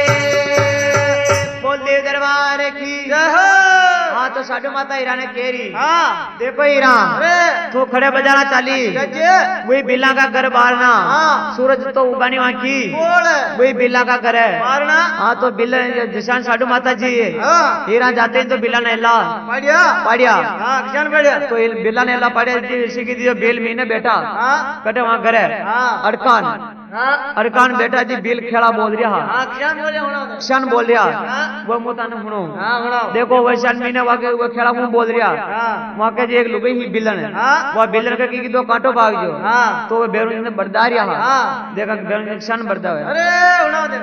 Speaker 1: बोल देव दरबार की
Speaker 2: जय
Speaker 1: हाँ तो साधु माता हीरा ने केरी
Speaker 2: हाँ
Speaker 1: देखो हीरा
Speaker 2: अरे
Speaker 1: तू खड़े बजाना चाली
Speaker 2: गजे
Speaker 1: वही बिल्ला का घर बारना
Speaker 2: हाँ।
Speaker 1: सूरज तो उगानी वहाँ की
Speaker 2: बोल
Speaker 1: वही बिल्ला का घर है
Speaker 2: मारना
Speaker 1: हाँ तो बिल्ला जिसान साधु माता जी
Speaker 2: हाँ
Speaker 1: हीरा जाते हैं तो बिल्ला ने ला
Speaker 2: बढ़िया
Speaker 1: पाड़िया
Speaker 2: हाँ किसान बढ़िया
Speaker 1: तो ये बिल्ला ने ला पाड़िया जी इसी की जो बेल महीने बेटा
Speaker 2: हाँ
Speaker 1: कटे वहाँ घर है
Speaker 2: हाँ
Speaker 1: अरकान
Speaker 2: हाँ
Speaker 1: अरकान बेटा जी बिल खेला बोल रहा
Speaker 2: हाँ किसान बोले होना तो
Speaker 1: शन बोल रहा
Speaker 2: हाँ
Speaker 1: वो मुताने सुनो
Speaker 2: हाँ होना
Speaker 1: देखो वह शन महीने वाके वो खेला मुंह बोल रहा
Speaker 2: हाँ
Speaker 1: वहाँ के जी एक लुगाई ही बिलन है
Speaker 2: हाँ
Speaker 1: वह बिलन के की दो कांटो भाग जो
Speaker 2: हाँ
Speaker 1: तो वो बेरू ने बरदार रहा
Speaker 2: हाँ
Speaker 1: देखा बेरू शन बरदा है
Speaker 2: अरे होना दे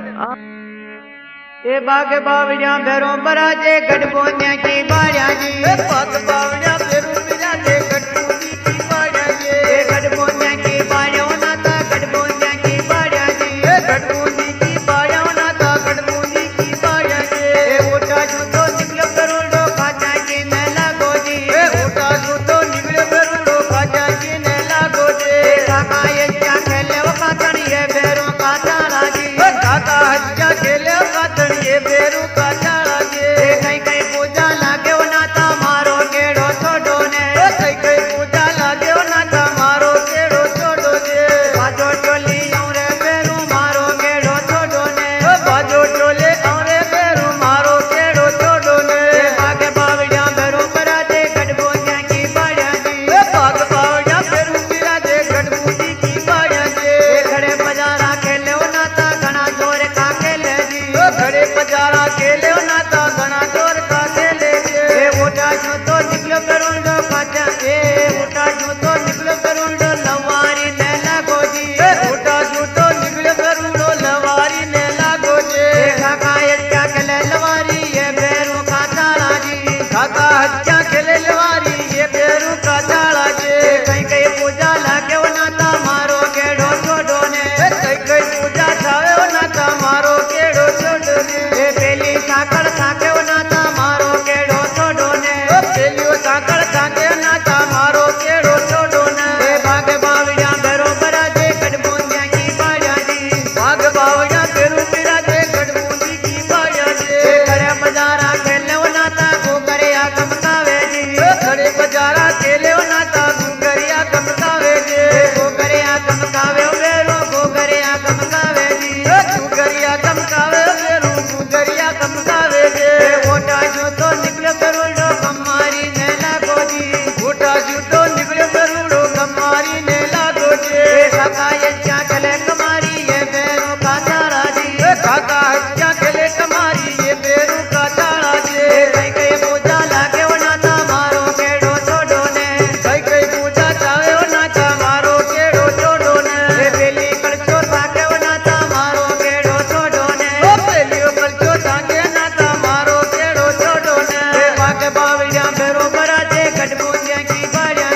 Speaker 1: ए बाग बावड़िया बेरो बराजे गढ़बोनिया की बाड़िया जी
Speaker 2: ए पग बावड़िया पेरू बिना दे कटूदी की बाड़िया
Speaker 1: ए
Speaker 2: ये
Speaker 1: गढ़बोनिया की बाड़िया ना था गढ़बोनिया की बाड़िया जी
Speaker 2: ए कटूदी की बाड़िया ना था कटूदी की बाड़िया
Speaker 1: ए
Speaker 2: ये
Speaker 1: उठा जो तो निकलो करोड़ो खाचा की मैं लागो जी
Speaker 2: ए उठा तो निकले पेरू खाजा की ने लागो दे
Speaker 1: काका ये क्या खेले वो काचन ये बेरो काचाला जी
Speaker 2: ए काका हच्चा खेले कातन ये पेरू का चाला
Speaker 1: ए
Speaker 2: दे
Speaker 1: कहीं कहीं पूजा लागे वो नाता मारो केड़ो छोड़ो ने
Speaker 2: ए कई कई पूजा लागे ना था मारो केड़ो छोड़ो दे
Speaker 1: बाजो टोली रे बेरू मारो केड़ो छोड़ो ने
Speaker 2: ए बाजो टोले औरे पेरू मारो केड़ो छोड़ो ने
Speaker 1: ए बागे बावड़िया बेरो बराजे गढ़बोनिया की बाड़िया जी
Speaker 2: ए पाग पावड़िया पेरू बिरा दे गढ़बूदी की बाड़िया दे
Speaker 1: ए खड़े बजारा खेले वो नाता घना जोर का खेले जी
Speaker 2: ओ खड़े पजारा खेले ना था घना जोर का खेले
Speaker 1: ए
Speaker 2: जे
Speaker 1: उठा जो तो निकलो करोड़ो खाचा ए उठा जो तो निकलो करोड़ो लवारी ने लागो जी
Speaker 2: ए उठा झूठो निकले करूड़ो लवारी ने लागो जे
Speaker 1: ए काका ये क्या खेले लवारी ये बेरू का ताला जी
Speaker 2: काका हत्या खेले लवारी ये पेरू का चाला जे
Speaker 1: कहीं कहीं पूजा लागे वो नाता मारो केड़ो छोड़ो ने
Speaker 2: ए कई कई पूजा छावे ना था मारो केड़ो छोड़ो ने
Speaker 1: ए पेली साकड़ साके वो नाता मारो केड़ो छोड़ो ने
Speaker 2: ओ पेलियो साकड़ साके ना था मारो केड़ो छोड़ो ने
Speaker 1: ए बागे बावड़िया बेरो बराजे गढ़बोनिया की बाड़िया जी
Speaker 2: भाग बावड़िया पेरू बिरा दे गढ़बूदी की बाड़िया
Speaker 1: ए
Speaker 2: जे
Speaker 1: खड़े बजारा खेले वो नाता गोकरिया कमकावे जी
Speaker 2: ए खड़े बजारा खेले ना था घुंगरिया कमकावे जे
Speaker 1: गोकरिया कमकावे बेरो गोकरिया कमकावे जी
Speaker 2: ए घुंगरिया कमकावे पेरू घुंगरिया कमकावे जे
Speaker 1: ए ओटा जो तो निकलो करोड़ो कमारी ने लागो जी
Speaker 2: उठा झूठो निकले करूड़ो कमारी ने लागो जे
Speaker 1: ए काका ये क्या चले कमारी ये बेरो का तारा जी
Speaker 2: ए काका हत्या खेले कमारी ये पेरू का चाला जे
Speaker 1: ए कहीं कहीं पूजा लागे वो नाता मारो केड़ो छोड़ो ने
Speaker 2: कई कई पूजा चावे ना था मारो केड़ो छोड़ो ने
Speaker 1: ए बेली कड़चो ताके वो नाता मारो केड़ो छोड़ो ने
Speaker 2: ओ पेलियो कलचो ताके ना था मारो केड़ो छोड़ो ने
Speaker 1: ए बागे बावड़िया बेरो बराजे गढ़बोनिया की बाड़िया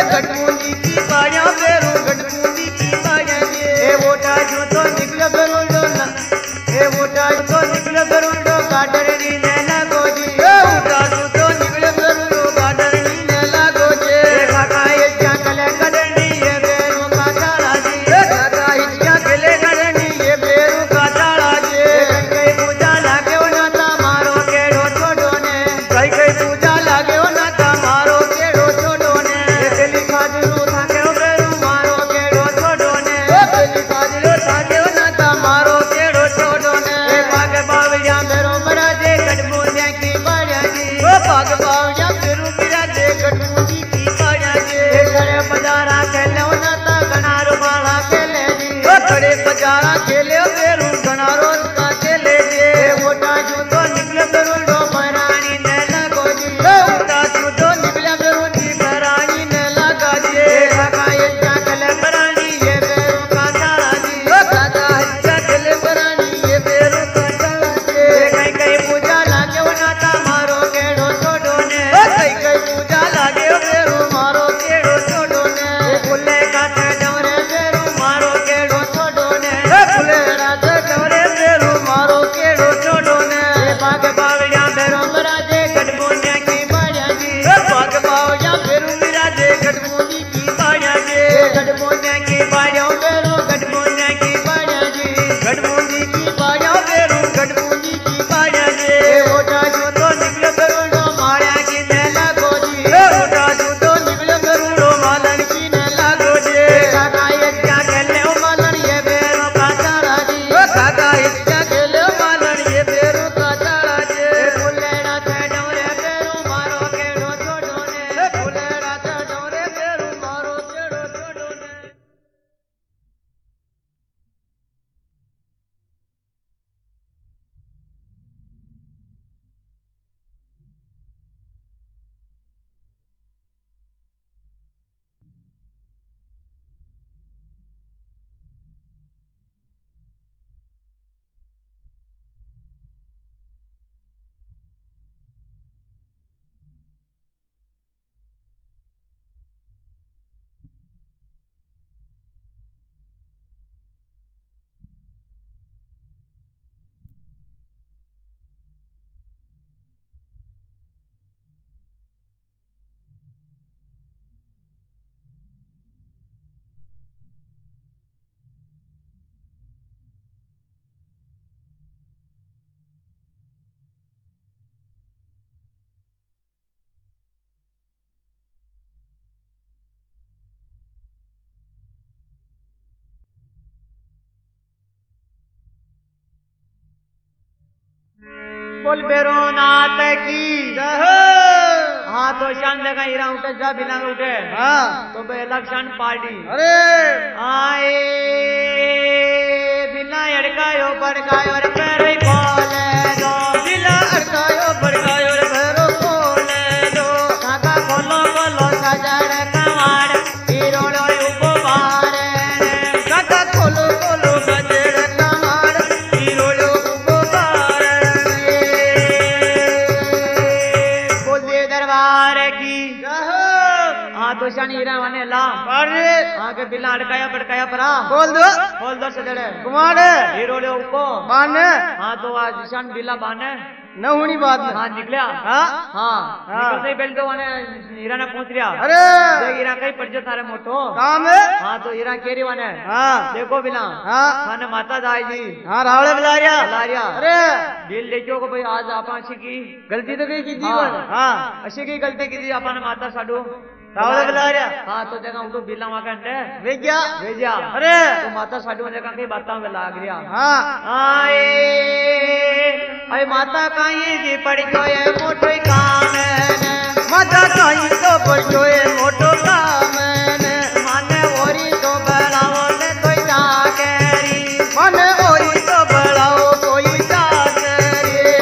Speaker 2: गटमुंडी की बाड़ियां बेरू गटमुंडी की बाड़ियां
Speaker 1: ए वोटा जो तो निकलो बेरुंडो ना ए वोटा जो तो निकलो बेरुंडो गाडर नी ने लगो जी
Speaker 2: ए वोटा जो तो निकलो बेरुंडो गाडर नी ने लगो जे
Speaker 1: काका ये क्या कले कदनी ये बेरू का चाला जी
Speaker 2: काका हिचका केले गड़नी ये बेरू का चाला जे
Speaker 1: कई पूजा लागे ना ता मारो केड़ो छोड़ो ने
Speaker 2: कई पूजा लागे ना ता मारो केड़ो छोड़ो ने
Speaker 1: पेली खाजरू थाके बेरू मारो केड़ो छोड़ो ने
Speaker 2: पेली खाजरू थाके ना ता मारो केड़ो छोड़ो ने
Speaker 1: पाग बावड़िया बेरो बराजे गटमुंडिया की बाड़िया जी
Speaker 2: पाग बावड़िया बेरू बिराजे गटमुंडी की बाड़िया जे
Speaker 1: घरे बजारा खेले ना ता गनारो बाला खेले जी
Speaker 2: खड़े बजारा खेले बेरू गनारो का खेले जे
Speaker 1: वोटा जो तो निकले बेरुंडो मरानी ने लगो जी
Speaker 2: वोटा जो तो निकले बेरूंडी मरानी ने लगा जे
Speaker 1: काका ये क्या कले बरानी ये बेरू का चाला जी
Speaker 2: काका हिचका केले बरानी ये बेरू का चाला जे
Speaker 1: कई पूजा लागे ना ता मारो केड़ो छोड़ो ने
Speaker 2: कई पूजा लागे बेरू मारो केड़ो छोड़ो ने
Speaker 1: फुले काटे डवरे बेरू मारो केड़ो छोड़ो ने
Speaker 2: फुले राज डवरे बेरू मारो केड़ो छोड़ो ने
Speaker 1: पाग बावड़िया बेरो बराजे गटमुंडिया की बाड़िया जी
Speaker 2: पाग बावड़िया बेरू बिराजे गटमुंडी की बाड़िया जे
Speaker 1: गटमुंडिया की बाड़िया बेरो गटमुंडिया की बाड़िया जी
Speaker 2: गटमुंडी की बाड़िया बेरू गटमुंडी की बाड़िया जे
Speaker 1: वोटा जो तो निकले बेरुंडो माड़िया की ने लगो जी
Speaker 2: वोटा जो तो निकले बेरूंडो मालन की ने लागो जे
Speaker 1: काका ये क्या खेले मालन ये बेरो का चाला जी
Speaker 2: काका हिचका केले मालन ये बेरू का चाला जे
Speaker 1: फुलेड़ा थे डवरे बेरू मारो केड़ो छोड़ो ने
Speaker 2: फुले राज डवरे बेरू मारो केड़ो छोड़ो ने
Speaker 1: बोल बेरो नाथ की
Speaker 2: जय
Speaker 1: हाँ तो शान लगा हीरा उठे जा बिना उठे
Speaker 2: हाँ
Speaker 1: तो बे इलेक्शन पार्टी
Speaker 2: अरे
Speaker 1: आए बिना अड़कायो पड़कायो रे पैर खोले दो
Speaker 2: बिना अड़कायो बड़कायो रे भैरो खोले दो
Speaker 1: काका खोलो खोलो सजड़ कमाड़ हीरोड़ो उबो बारे
Speaker 2: काका खोलो खोलो गजेड़ कमाड़ हीरोड़ो उबो बारे
Speaker 1: बोले दरबार की
Speaker 2: जय
Speaker 1: हाँ तो शान हीरा वाने ला
Speaker 2: अरे
Speaker 1: आगे बिना अड़काया पड़काया परा
Speaker 2: बोल दो
Speaker 1: खोल दो सजड़े
Speaker 2: कुमार
Speaker 1: हीरोड़ो उबो
Speaker 2: मान
Speaker 1: हाँ तो आज शान बिला बाने
Speaker 2: न होनी बात में
Speaker 1: हाँ निकलिया
Speaker 2: हाँ
Speaker 1: हाँ
Speaker 2: हाँ।
Speaker 1: निकलते ही बेल तो वाने हीरा ने पूछ लिया
Speaker 2: अरे
Speaker 1: देख हीरा कहीं पड़ जो थारे मोटो
Speaker 2: काम है
Speaker 1: हाँ तो हीरा केरी वाने
Speaker 2: हाँ
Speaker 1: देखो बिना
Speaker 2: हाँ
Speaker 1: थाने माता दाई जी
Speaker 2: हाँ रावड़े बुला रहा
Speaker 1: लारिया
Speaker 2: अरे
Speaker 1: दिल देखो को भाई आज आप अच्छी की
Speaker 2: गलती तो कहीं की थी
Speaker 1: हाँ।
Speaker 2: हाँ
Speaker 1: अच्छी की गलती की थी अपन माता साडू
Speaker 2: रावड़े बुला रहा
Speaker 1: हाँ तो जगह उठो बिला वहाँ कंटे
Speaker 2: वे क्या
Speaker 1: भेजा
Speaker 2: अरे
Speaker 1: तो माता साडू जगह कहीं बातों में लाग रिया
Speaker 2: हाँ
Speaker 1: आए अरे माता कहीं की पड़ गए मोटो ही काम है
Speaker 2: माता कहीं तो बड़ो मोटो काम है
Speaker 1: माने ओरी तो बढ़ाओ ले तो जा केरी
Speaker 2: मन ओरी तो बढ़ाओ कोई जात रे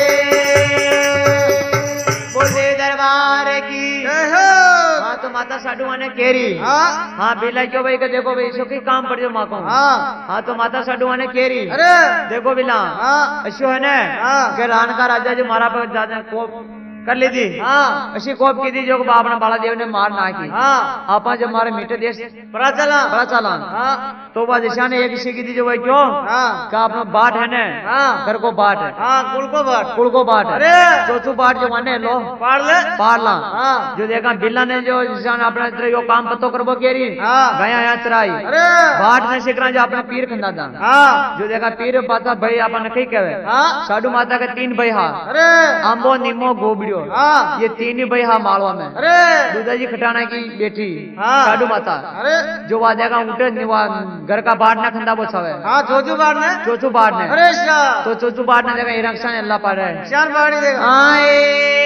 Speaker 1: बोले दरबार की
Speaker 2: जय हो
Speaker 1: हाँ तो माता साडू ने केरी
Speaker 2: हाँ
Speaker 1: हाँ बिला क्यों भाई के देखो भाई इसको की काम पड़ जो माँ को
Speaker 2: हाँ
Speaker 1: हाँ तो माता साडू ने केरी
Speaker 2: अरे
Speaker 1: देखो बिला
Speaker 2: हाँ
Speaker 1: अशो है ना
Speaker 2: हाँ।
Speaker 1: के रान का राजा जो मारा पर ज्यादा को
Speaker 2: कर ली थी
Speaker 1: हाँ
Speaker 2: अशी कोप की थी जो आपने बालादेव ने मार नाखी
Speaker 1: हाँ
Speaker 2: आप जब मारे मीठे देश
Speaker 1: पता चला
Speaker 2: पता चला
Speaker 1: हाँ
Speaker 2: तो वह दिशा ने एक इसी की थी जो वही क्यों
Speaker 1: हाँ
Speaker 2: का अपना बाट है ना
Speaker 1: हाँ
Speaker 2: घर को बाट है
Speaker 1: हाँ कुल को बाट
Speaker 2: कुल को बाट है
Speaker 1: अरे
Speaker 2: चौथू बाट जो माने लो
Speaker 1: पाड़ ले
Speaker 2: पार ला
Speaker 1: हाँ
Speaker 2: जो देखा बिल्ला ने जो दिशा ने अपने तरह यो काम पतो करबो केरी
Speaker 1: हाँ
Speaker 2: गया यहाँ चराई
Speaker 1: अरे
Speaker 2: बाट ने शिकरा जो अपने पीर खंदा था
Speaker 1: हाँ
Speaker 2: जो देखा पीर पासा भाई अपन कही कहे
Speaker 1: हाँ
Speaker 2: साधु माता के 3 भाई हा
Speaker 1: अरे
Speaker 2: आंबो नीमो गोबड़ियो
Speaker 1: हाँ
Speaker 2: ये 3 ही भाई हा मालवा में
Speaker 1: अरे
Speaker 2: दूधाजी खटाना की बेटी
Speaker 1: हाँ
Speaker 2: साधु माता
Speaker 1: अरे
Speaker 2: जो वादे का उठे घर का बाट ना खंदा वो छवे
Speaker 1: हाँ चोचू बाढ़ ने
Speaker 2: चोचू बाट ने
Speaker 1: अरे शाह
Speaker 2: तो चोचू बाट ने देखा रक्षा ने अल्लाह पार है
Speaker 1: चार बाड़ी देगा
Speaker 2: आए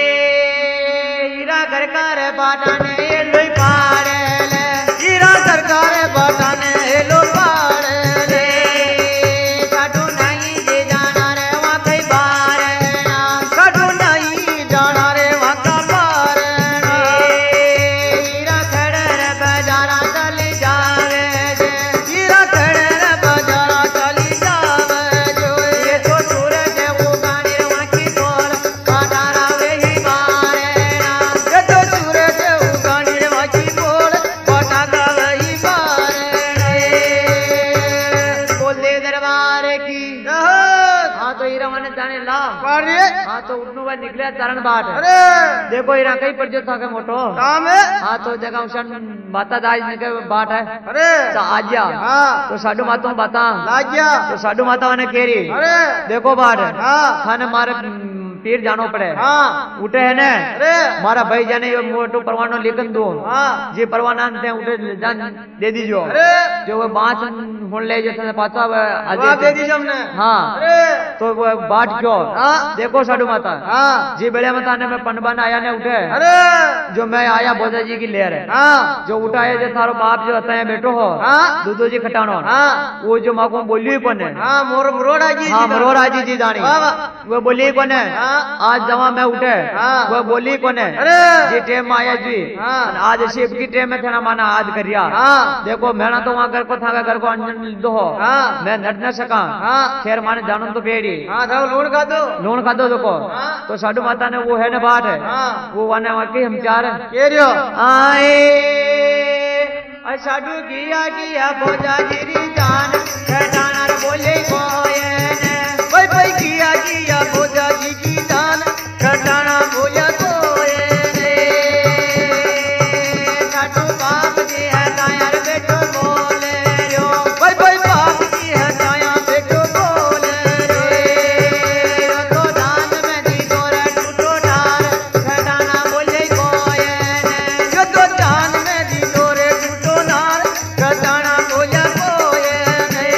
Speaker 2: हीरा घर का रे बाटा ने ये लोई पारे ले
Speaker 1: हीरा सरकार बाटाने हेलो पाड़े ले
Speaker 2: साधु नहीं जे जाना रे वहाँ कई बार ना
Speaker 1: कटू नहीं जाना रे वका पारना
Speaker 2: हीरा खड़े रे बजारा चली जावे जे
Speaker 1: हीरा खड़े रे बाजारा चली जावे जो
Speaker 2: ये तो सूरज वो गानी रे वहाँ की तोर बाटारा वे ही मारे ना
Speaker 1: ये तो सूरज उगानी रे वाकी बोल बाटा का वही पारना
Speaker 2: बोले दरबार की
Speaker 1: जहाँ
Speaker 2: हाँ तो हीरा माने जाने ला
Speaker 1: पाड़िए
Speaker 2: हाँ तो उठनु भाई निकले चरण बाट
Speaker 1: अरे
Speaker 2: देखो हीरा कई पर जो था के मोटो
Speaker 1: काम है
Speaker 2: हाँ तो जगह उसन माता दाई निकले बाट है
Speaker 1: अरे
Speaker 2: तो आज्ञा
Speaker 1: हाँ
Speaker 2: तो साधु माता बाता
Speaker 1: लाग्या
Speaker 2: तो साधु माता ने केरी
Speaker 1: अरे
Speaker 2: देखो बाट
Speaker 1: हाँ
Speaker 2: खाने मारे पीर जानो पड़े
Speaker 1: हाँ
Speaker 2: उठे है ने
Speaker 1: अरे
Speaker 2: मारा भाई जाने यो मोटो परवानो लिखन दो
Speaker 1: हाँ
Speaker 2: जी परवाना ने उठे जान दे दीजो
Speaker 1: अरे
Speaker 2: जो वो बाँच होने ले जो था पाचा
Speaker 1: वाह दे दी हमने
Speaker 2: हाँ
Speaker 1: अरे
Speaker 2: तो वो बाट क्यों
Speaker 1: हाँ
Speaker 2: देखो साधु माता
Speaker 1: हाँ
Speaker 2: जी बेड़े मता ने मैं पंडबान आया ने उठे
Speaker 1: अरे
Speaker 2: जो मैं आया बोधा जी की लेर है
Speaker 1: हाँ
Speaker 2: जो उठाए जो थारो बाप जो होता है बेटो हो
Speaker 1: हाँ
Speaker 2: दूधो जी खटानो
Speaker 1: हाँ
Speaker 2: वो जो माँ को बोली ही कोने
Speaker 1: हाँ मोरोड़ा जी
Speaker 2: हाँ मरोरा जी जी जानी
Speaker 1: वाह वाह
Speaker 2: वो बोली ही कोने
Speaker 1: हाँ
Speaker 2: आज जमा मैं उठे
Speaker 1: हाँ
Speaker 2: वो बोली ही कोने
Speaker 1: अरे
Speaker 2: जी टेम आया जी
Speaker 1: हाँ
Speaker 2: आज शिव की टेम में थे ना माना आज करिया
Speaker 1: हाँ
Speaker 2: देखो मैंने तो वहाँ घर को था घर को अंजन दो
Speaker 1: हाँ
Speaker 2: मैं नट न सका
Speaker 1: हाँ
Speaker 2: खैर माने जानो तो पेड़ी
Speaker 1: हाँ था लूण खा दो
Speaker 2: लूण खादो देखो
Speaker 1: हाँ
Speaker 2: तो साधु माता ने वो है ना बात है
Speaker 1: हाँ
Speaker 2: वो वाने वहाँ की हम चार
Speaker 1: के रियो
Speaker 2: आए साधु किया बोझा गिरी जान खटाना रे बोले कोये ने
Speaker 1: भाई भाई किया बोझा जी की जान खटाना बोया कोए ने
Speaker 2: साधु बाप जी है दायर बेटो बोले रो
Speaker 1: भाई भाई बाप की है छाया देखो बोले रे
Speaker 2: तो दान में दी तोरे टूटो डार खटाना बोले कोये ने
Speaker 1: जो तो जान में दी तोरे टूटो नार खटाना बोया कोए ने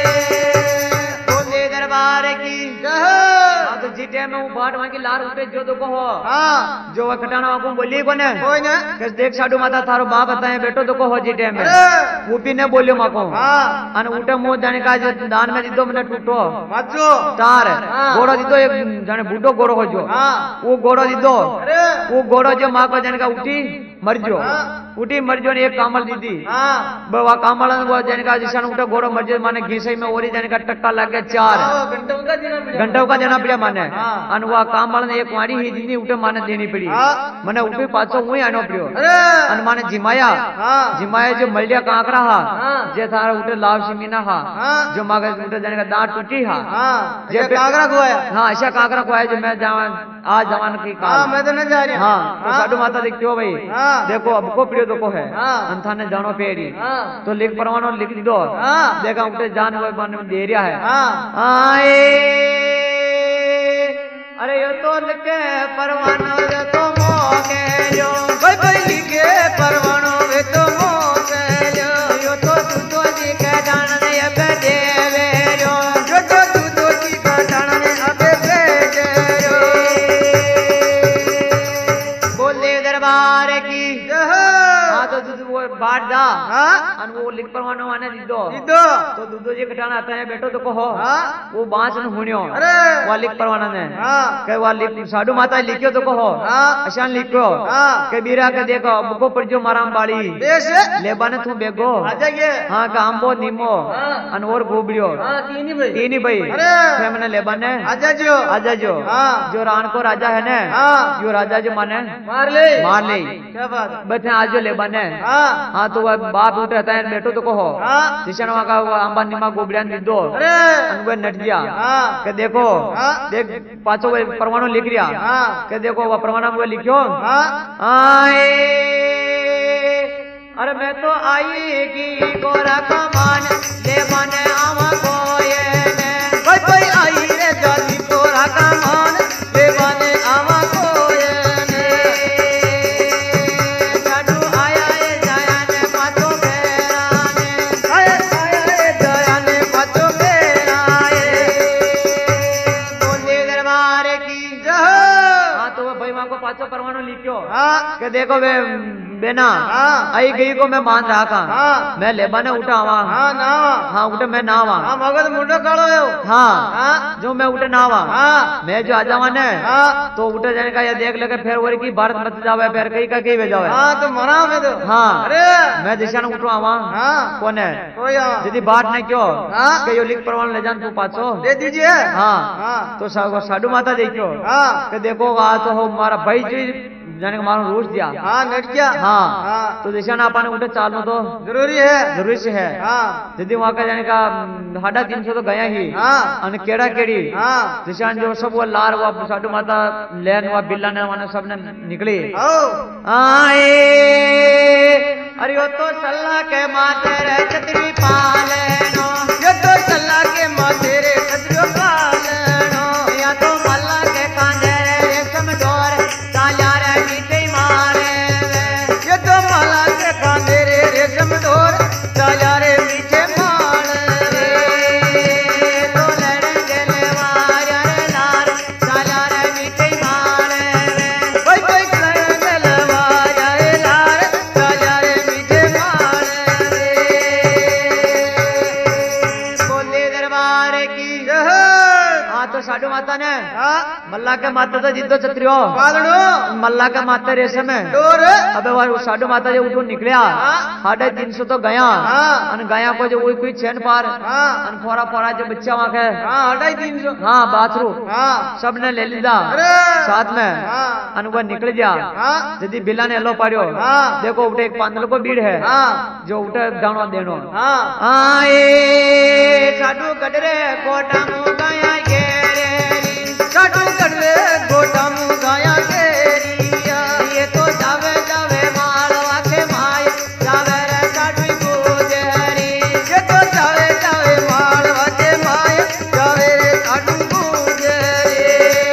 Speaker 2: बोले दरबार की
Speaker 1: जह
Speaker 2: हाँ तो जीटे में वो बाट वहाँ की लार उठे जो तो कहो
Speaker 1: हाँ
Speaker 2: जो वह खटाना वहाँ को बोली कोने
Speaker 1: कोई ना
Speaker 2: कि देख साधु माता थारो बाप बताए बेटो तो कहो जीटे में
Speaker 1: अरे
Speaker 2: वो भी ने बोलियो माँ को
Speaker 1: हाँ
Speaker 2: अन उठे मुंह जाने का जो दान में दीदो मैंने टूटो
Speaker 1: मचो
Speaker 2: तार
Speaker 1: हाँ।
Speaker 2: घोड़ो दीदो एक जाने बूढ़ो घोड़ो हो जो
Speaker 1: हाँ
Speaker 2: वो घोड़ो दीदो
Speaker 1: अरे
Speaker 2: वो घोड़ो जो माँ को जाने का उठी मर जो
Speaker 1: हाँ।
Speaker 2: उठी मर जो ने एक कामल दीदी
Speaker 1: हाँ
Speaker 2: वह कामल वो जाने का जिसान उठा घोड़ो मर जो माने घीसे में ओरी जाने का टक्का लग गया 4
Speaker 1: घंटों का दिन
Speaker 2: घंटों का देना पड़ा माने
Speaker 1: हाँ।
Speaker 2: अन वह कामल ने एक वाड़ी ही जिनी उठे माने देनी पड़ी
Speaker 1: हाँ
Speaker 2: मैंने उठी पाछो वही आनो पड़ो
Speaker 1: अरे
Speaker 2: अन माने जिमाया
Speaker 1: हाँ
Speaker 2: जिमाया जो मलिया कांकरा हा
Speaker 1: हाँ।
Speaker 2: जे थारा उठे लाभ सिमीना हा
Speaker 1: हाँ
Speaker 2: जो मागे उठे जाने का दांत टूटी हा
Speaker 1: हाँ
Speaker 2: ये
Speaker 1: ये कागरा खुआया
Speaker 2: हाँ ऐसा कांकरा को है जो मैं जवान आज जवान की
Speaker 1: हाँ
Speaker 2: काल
Speaker 1: मैं तो नहीं जा रही
Speaker 2: हाँ तो साधु माता देखते हो भाई
Speaker 1: हाँ
Speaker 2: देखो अब को प्रियो तो को है
Speaker 1: हाँ
Speaker 2: अंथा ने जानो पेड़ी
Speaker 1: हाँ
Speaker 2: तो लिख परवानो लिख दो
Speaker 1: हाँ
Speaker 2: देखा उठे जान वो बन दे रहा है
Speaker 1: हाँ
Speaker 2: आए अरे यो तो लिखे परवानो जो तो मोके जो
Speaker 1: भाई भाई लिखे परवानो वे तो मोके जो
Speaker 2: यो तो तुतो जी के जान ने अब देवे जो
Speaker 1: जो तो तू तो की का जाना ने अबे भेजे जो
Speaker 2: बोले दरबार की
Speaker 1: जह
Speaker 2: हाँ
Speaker 1: तो वो बाट जा
Speaker 2: हाँ
Speaker 1: अन वो लिख परवानो आने दीदो
Speaker 2: दीदो
Speaker 1: तो दूधो जी कटाना आता है बेटो तो कहो
Speaker 2: हाँ
Speaker 1: वो बांस न हुनियो
Speaker 2: अरे
Speaker 1: वो लिख परवाना ने
Speaker 2: हाँ
Speaker 1: के वो लिख साडू माता लिखियो तो कहो
Speaker 2: हाँ
Speaker 1: अशान लिखो
Speaker 2: हाँ
Speaker 1: के बीरा के देखो बुको पर जो माराम बाड़ी
Speaker 2: बेस
Speaker 1: लेबाने तू बेगो
Speaker 2: आ जाइए
Speaker 1: हाँ का आंबो नीमो
Speaker 2: हाँ
Speaker 1: अन और गोबड़ियो
Speaker 2: हाँ तीन भाई
Speaker 1: तीन भाई
Speaker 2: अरे
Speaker 1: थे मने लेबाने
Speaker 2: आजा जो
Speaker 1: आजा जो
Speaker 2: हाँ
Speaker 1: जो रान को राजा है ने
Speaker 2: हाँ
Speaker 1: जो राजा जो माने
Speaker 2: मार ले
Speaker 1: मार ले
Speaker 2: क्या बात है?
Speaker 1: बैठे आज जो लेबाने
Speaker 2: हाँ
Speaker 1: हाँ तो वह बाप उठ रहता है बेटो तो कहो
Speaker 2: हाँ
Speaker 1: जिशन वहाँ का वो अंबा निमा गोबड़िया दीदो
Speaker 2: अरे
Speaker 1: अनवे नट गया
Speaker 2: हाँ
Speaker 1: के देखो
Speaker 2: हाँ
Speaker 1: देख पाचो वो परमाणु लिख रिया
Speaker 2: हाँ
Speaker 1: के देखो वो परमाणु वो लिखियो
Speaker 2: हाँ
Speaker 1: आए अरे मैं तो आई की गोरा कमान ले बने आवा कोये ने
Speaker 2: भाई भाई आई रे जाती तोरा का मान ले बने आवा कोये ने
Speaker 1: साडू आया ए जाया ने पाचो बेराने
Speaker 2: आया आया दया ने पाछो बेराए
Speaker 1: बोले दरबार की
Speaker 2: जह
Speaker 1: हाँ तो वो भाई वहाँ को पाचो परमाणु लिखियो
Speaker 2: हाँ
Speaker 1: के देखो वे बेना
Speaker 2: हाँ
Speaker 1: आई गई को मैं मान रहा का
Speaker 2: हाँ
Speaker 1: मैं लेबाने उठा आवा
Speaker 2: हाँ ना
Speaker 1: हाँ उठे मैं ना आवा
Speaker 2: हाँ मगज मुंडो काढ़ो है
Speaker 1: हाँ
Speaker 2: हाँ
Speaker 1: जो मैं उठे ना आवा
Speaker 2: हाँ
Speaker 1: मैं जो आ जावा ने
Speaker 2: हाँ
Speaker 1: तो उठे जाने का ये देख लेके फिर वही की भारत मत जावे फिर कहीं का कहीं भेजावे
Speaker 2: हाँ तो मरा में तो
Speaker 1: हाँ
Speaker 2: अरे
Speaker 1: मैं दिशा ने उठो आवा
Speaker 2: हाँ
Speaker 1: कौन है
Speaker 2: कोई हाँ
Speaker 1: यदि बात नहीं क्यों
Speaker 2: हाँ
Speaker 1: के यो लिख परवान ले जान तू पाचो
Speaker 2: दे दीजिए
Speaker 1: हाँ
Speaker 2: हाँ
Speaker 1: तो साडू माता देखियो
Speaker 2: हाँ
Speaker 1: के देखो आ तो हो मारा भाई जी जाने का मारो रूस दिया
Speaker 2: हाँ नट गया
Speaker 1: हाँ
Speaker 2: हाँ
Speaker 1: तो दिशा ना पाने उठे चालनो तो
Speaker 2: जरूरी है
Speaker 1: जरूरी से है
Speaker 2: हाँ
Speaker 1: यदि वहाँ का जाने का 350 तो गया ही
Speaker 2: हाँ
Speaker 1: अन केड़ा केड़ी
Speaker 2: हाँ
Speaker 1: दिशान जो सब वो लार वो साडू माता लेन वो बिल्ला ने माने सब ने निकली
Speaker 2: आओ
Speaker 1: आए अरे वो तो सल्ला के माते रे छतरी पालेनो
Speaker 2: ये तो सल्ला के माथे रे खजरो पालनो
Speaker 1: या तो मल्ला के कांधे रे रेशम डोर ताजा रे मीठे मारे
Speaker 2: ये तो माला के कांधे रे रेशम डोर ताजा रे मीठे माल रे
Speaker 1: तो लड़ेंगे लेवाया रे लार ताजा रे मीठे मारे
Speaker 2: भाई भाई कलवाया रे लाल ताजा रे मीठे माल रे
Speaker 1: बोले दरबार की
Speaker 2: जह
Speaker 1: हाँ तो साडू माता ने
Speaker 2: हाँ
Speaker 1: मल्ला के माता तो जिद्दो छत्रियो
Speaker 2: पालनो
Speaker 1: मल्ला के माता रेशम है
Speaker 2: डोर
Speaker 1: अबे वो साडू माता जो उठो निकलिया
Speaker 2: हाँ
Speaker 1: 350 तो गया
Speaker 2: हाँ
Speaker 1: अन गया को जो वही कोई छेन पार
Speaker 2: हाँ
Speaker 1: अन फोरा फोरा जो बच्चा वहाँ के
Speaker 2: हाँ 350
Speaker 1: हाँ बाथरूम
Speaker 2: हाँ
Speaker 1: सब ने ले लीधा
Speaker 2: अरे
Speaker 1: साथ में
Speaker 2: हाँ
Speaker 1: अन वो निकल गया
Speaker 2: हाँ
Speaker 1: यदि बिल्ला ने लो पाड़ियो
Speaker 2: हाँ
Speaker 1: देखो उठे एक पांदल को भीड़ है
Speaker 2: हाँ
Speaker 1: जो उठे दानो देनो
Speaker 2: हाँ
Speaker 1: आए साडू गडरे कोटा मुगाया घेरे
Speaker 2: साडू कड़वे गोटा मुगाया केरिया
Speaker 1: ये तो जावे जावे मालवा के माय जावे रे साडू गुजरी
Speaker 2: ये तो जावे जावे मालवा के माय जावे रे साडू गुजरे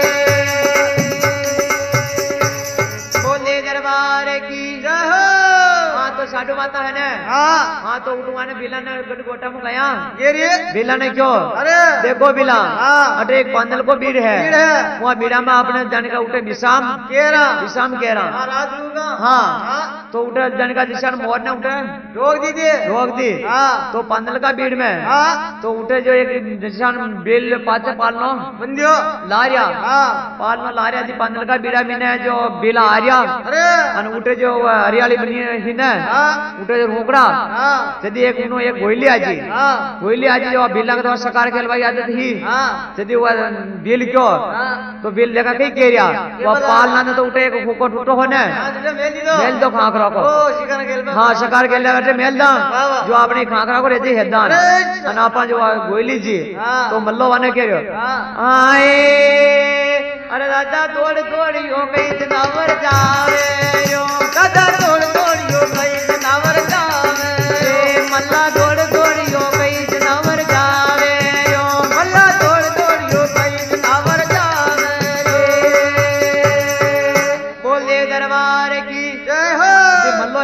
Speaker 1: बोले दरबार की
Speaker 2: जह
Speaker 1: हाँ तो साडू माता है ने
Speaker 2: हाँ
Speaker 1: हाँ तो उठवाने बिला ने गड गोटा में गया
Speaker 2: ये रे
Speaker 1: बिला ने क्यों
Speaker 2: अरे
Speaker 1: देखो बिला
Speaker 2: हाँ
Speaker 1: अटे एक पांदल को भीड़ है
Speaker 2: भीड़ है
Speaker 1: वहाँ बीड़ा में आपने जाने का उठे विशाम
Speaker 2: केरा
Speaker 1: विशाम कह रहा
Speaker 2: हाँ रात लूंगा
Speaker 1: हाँ
Speaker 2: हाँ
Speaker 1: तो उठे जाने का दिशा मोर ने उठे
Speaker 2: रोक दीजिए
Speaker 1: रोक दी
Speaker 2: हाँ
Speaker 1: तो पांदल का भीड़ में
Speaker 2: हाँ
Speaker 1: तो उठे जो एक दिशा बेल पाचे पालनो
Speaker 2: बंदियो
Speaker 1: लारिया
Speaker 2: हाँ
Speaker 1: पालनो लारिया जी पांदल का बीड़ा मिने जो बेला आर्या
Speaker 2: अरे
Speaker 1: अन उठे जो हरियाली बनी ही ने
Speaker 2: हाँ
Speaker 1: उठे जो रोकड़ा
Speaker 2: हाँ
Speaker 1: यदि एक उन्हों एक गोइली आजी
Speaker 2: हाँ
Speaker 1: गोइली आजी जो बिल्ला के तो सकार खेलवाई आदत ही
Speaker 2: हाँ
Speaker 1: यदि वह बिल क्यों
Speaker 2: हाँ
Speaker 1: तो बिल देखा कहीं केरिया वह पालना ने तो उठे एक फूको टूटो होने
Speaker 2: हाँ तुझे मेल दी दो
Speaker 1: मेल दो खाकरा को
Speaker 2: ओ शिकार खेल में
Speaker 1: हाँ सकार खेल लगा मेल दा
Speaker 2: वाह, वाह।
Speaker 1: जो आपने खाकरा को रहती है दान
Speaker 2: अरे
Speaker 1: अनापा जो गोइली जी
Speaker 2: हाँ।
Speaker 1: तो मल्लो वाने के
Speaker 2: हाँ
Speaker 1: आए अरे राजा दौड़ दौड़ियो कहीं जनावर जावे यो
Speaker 2: दादा तोड़ तोड़ियो कई जनावर जावे
Speaker 1: मल्ला दौड़ दौड़ियो कहीं जनावर जावे यो
Speaker 2: मल्ला तोड़ तोड़ियो कई जनावर जावे
Speaker 1: बोले दरबार की
Speaker 2: जय हो
Speaker 1: मल्लो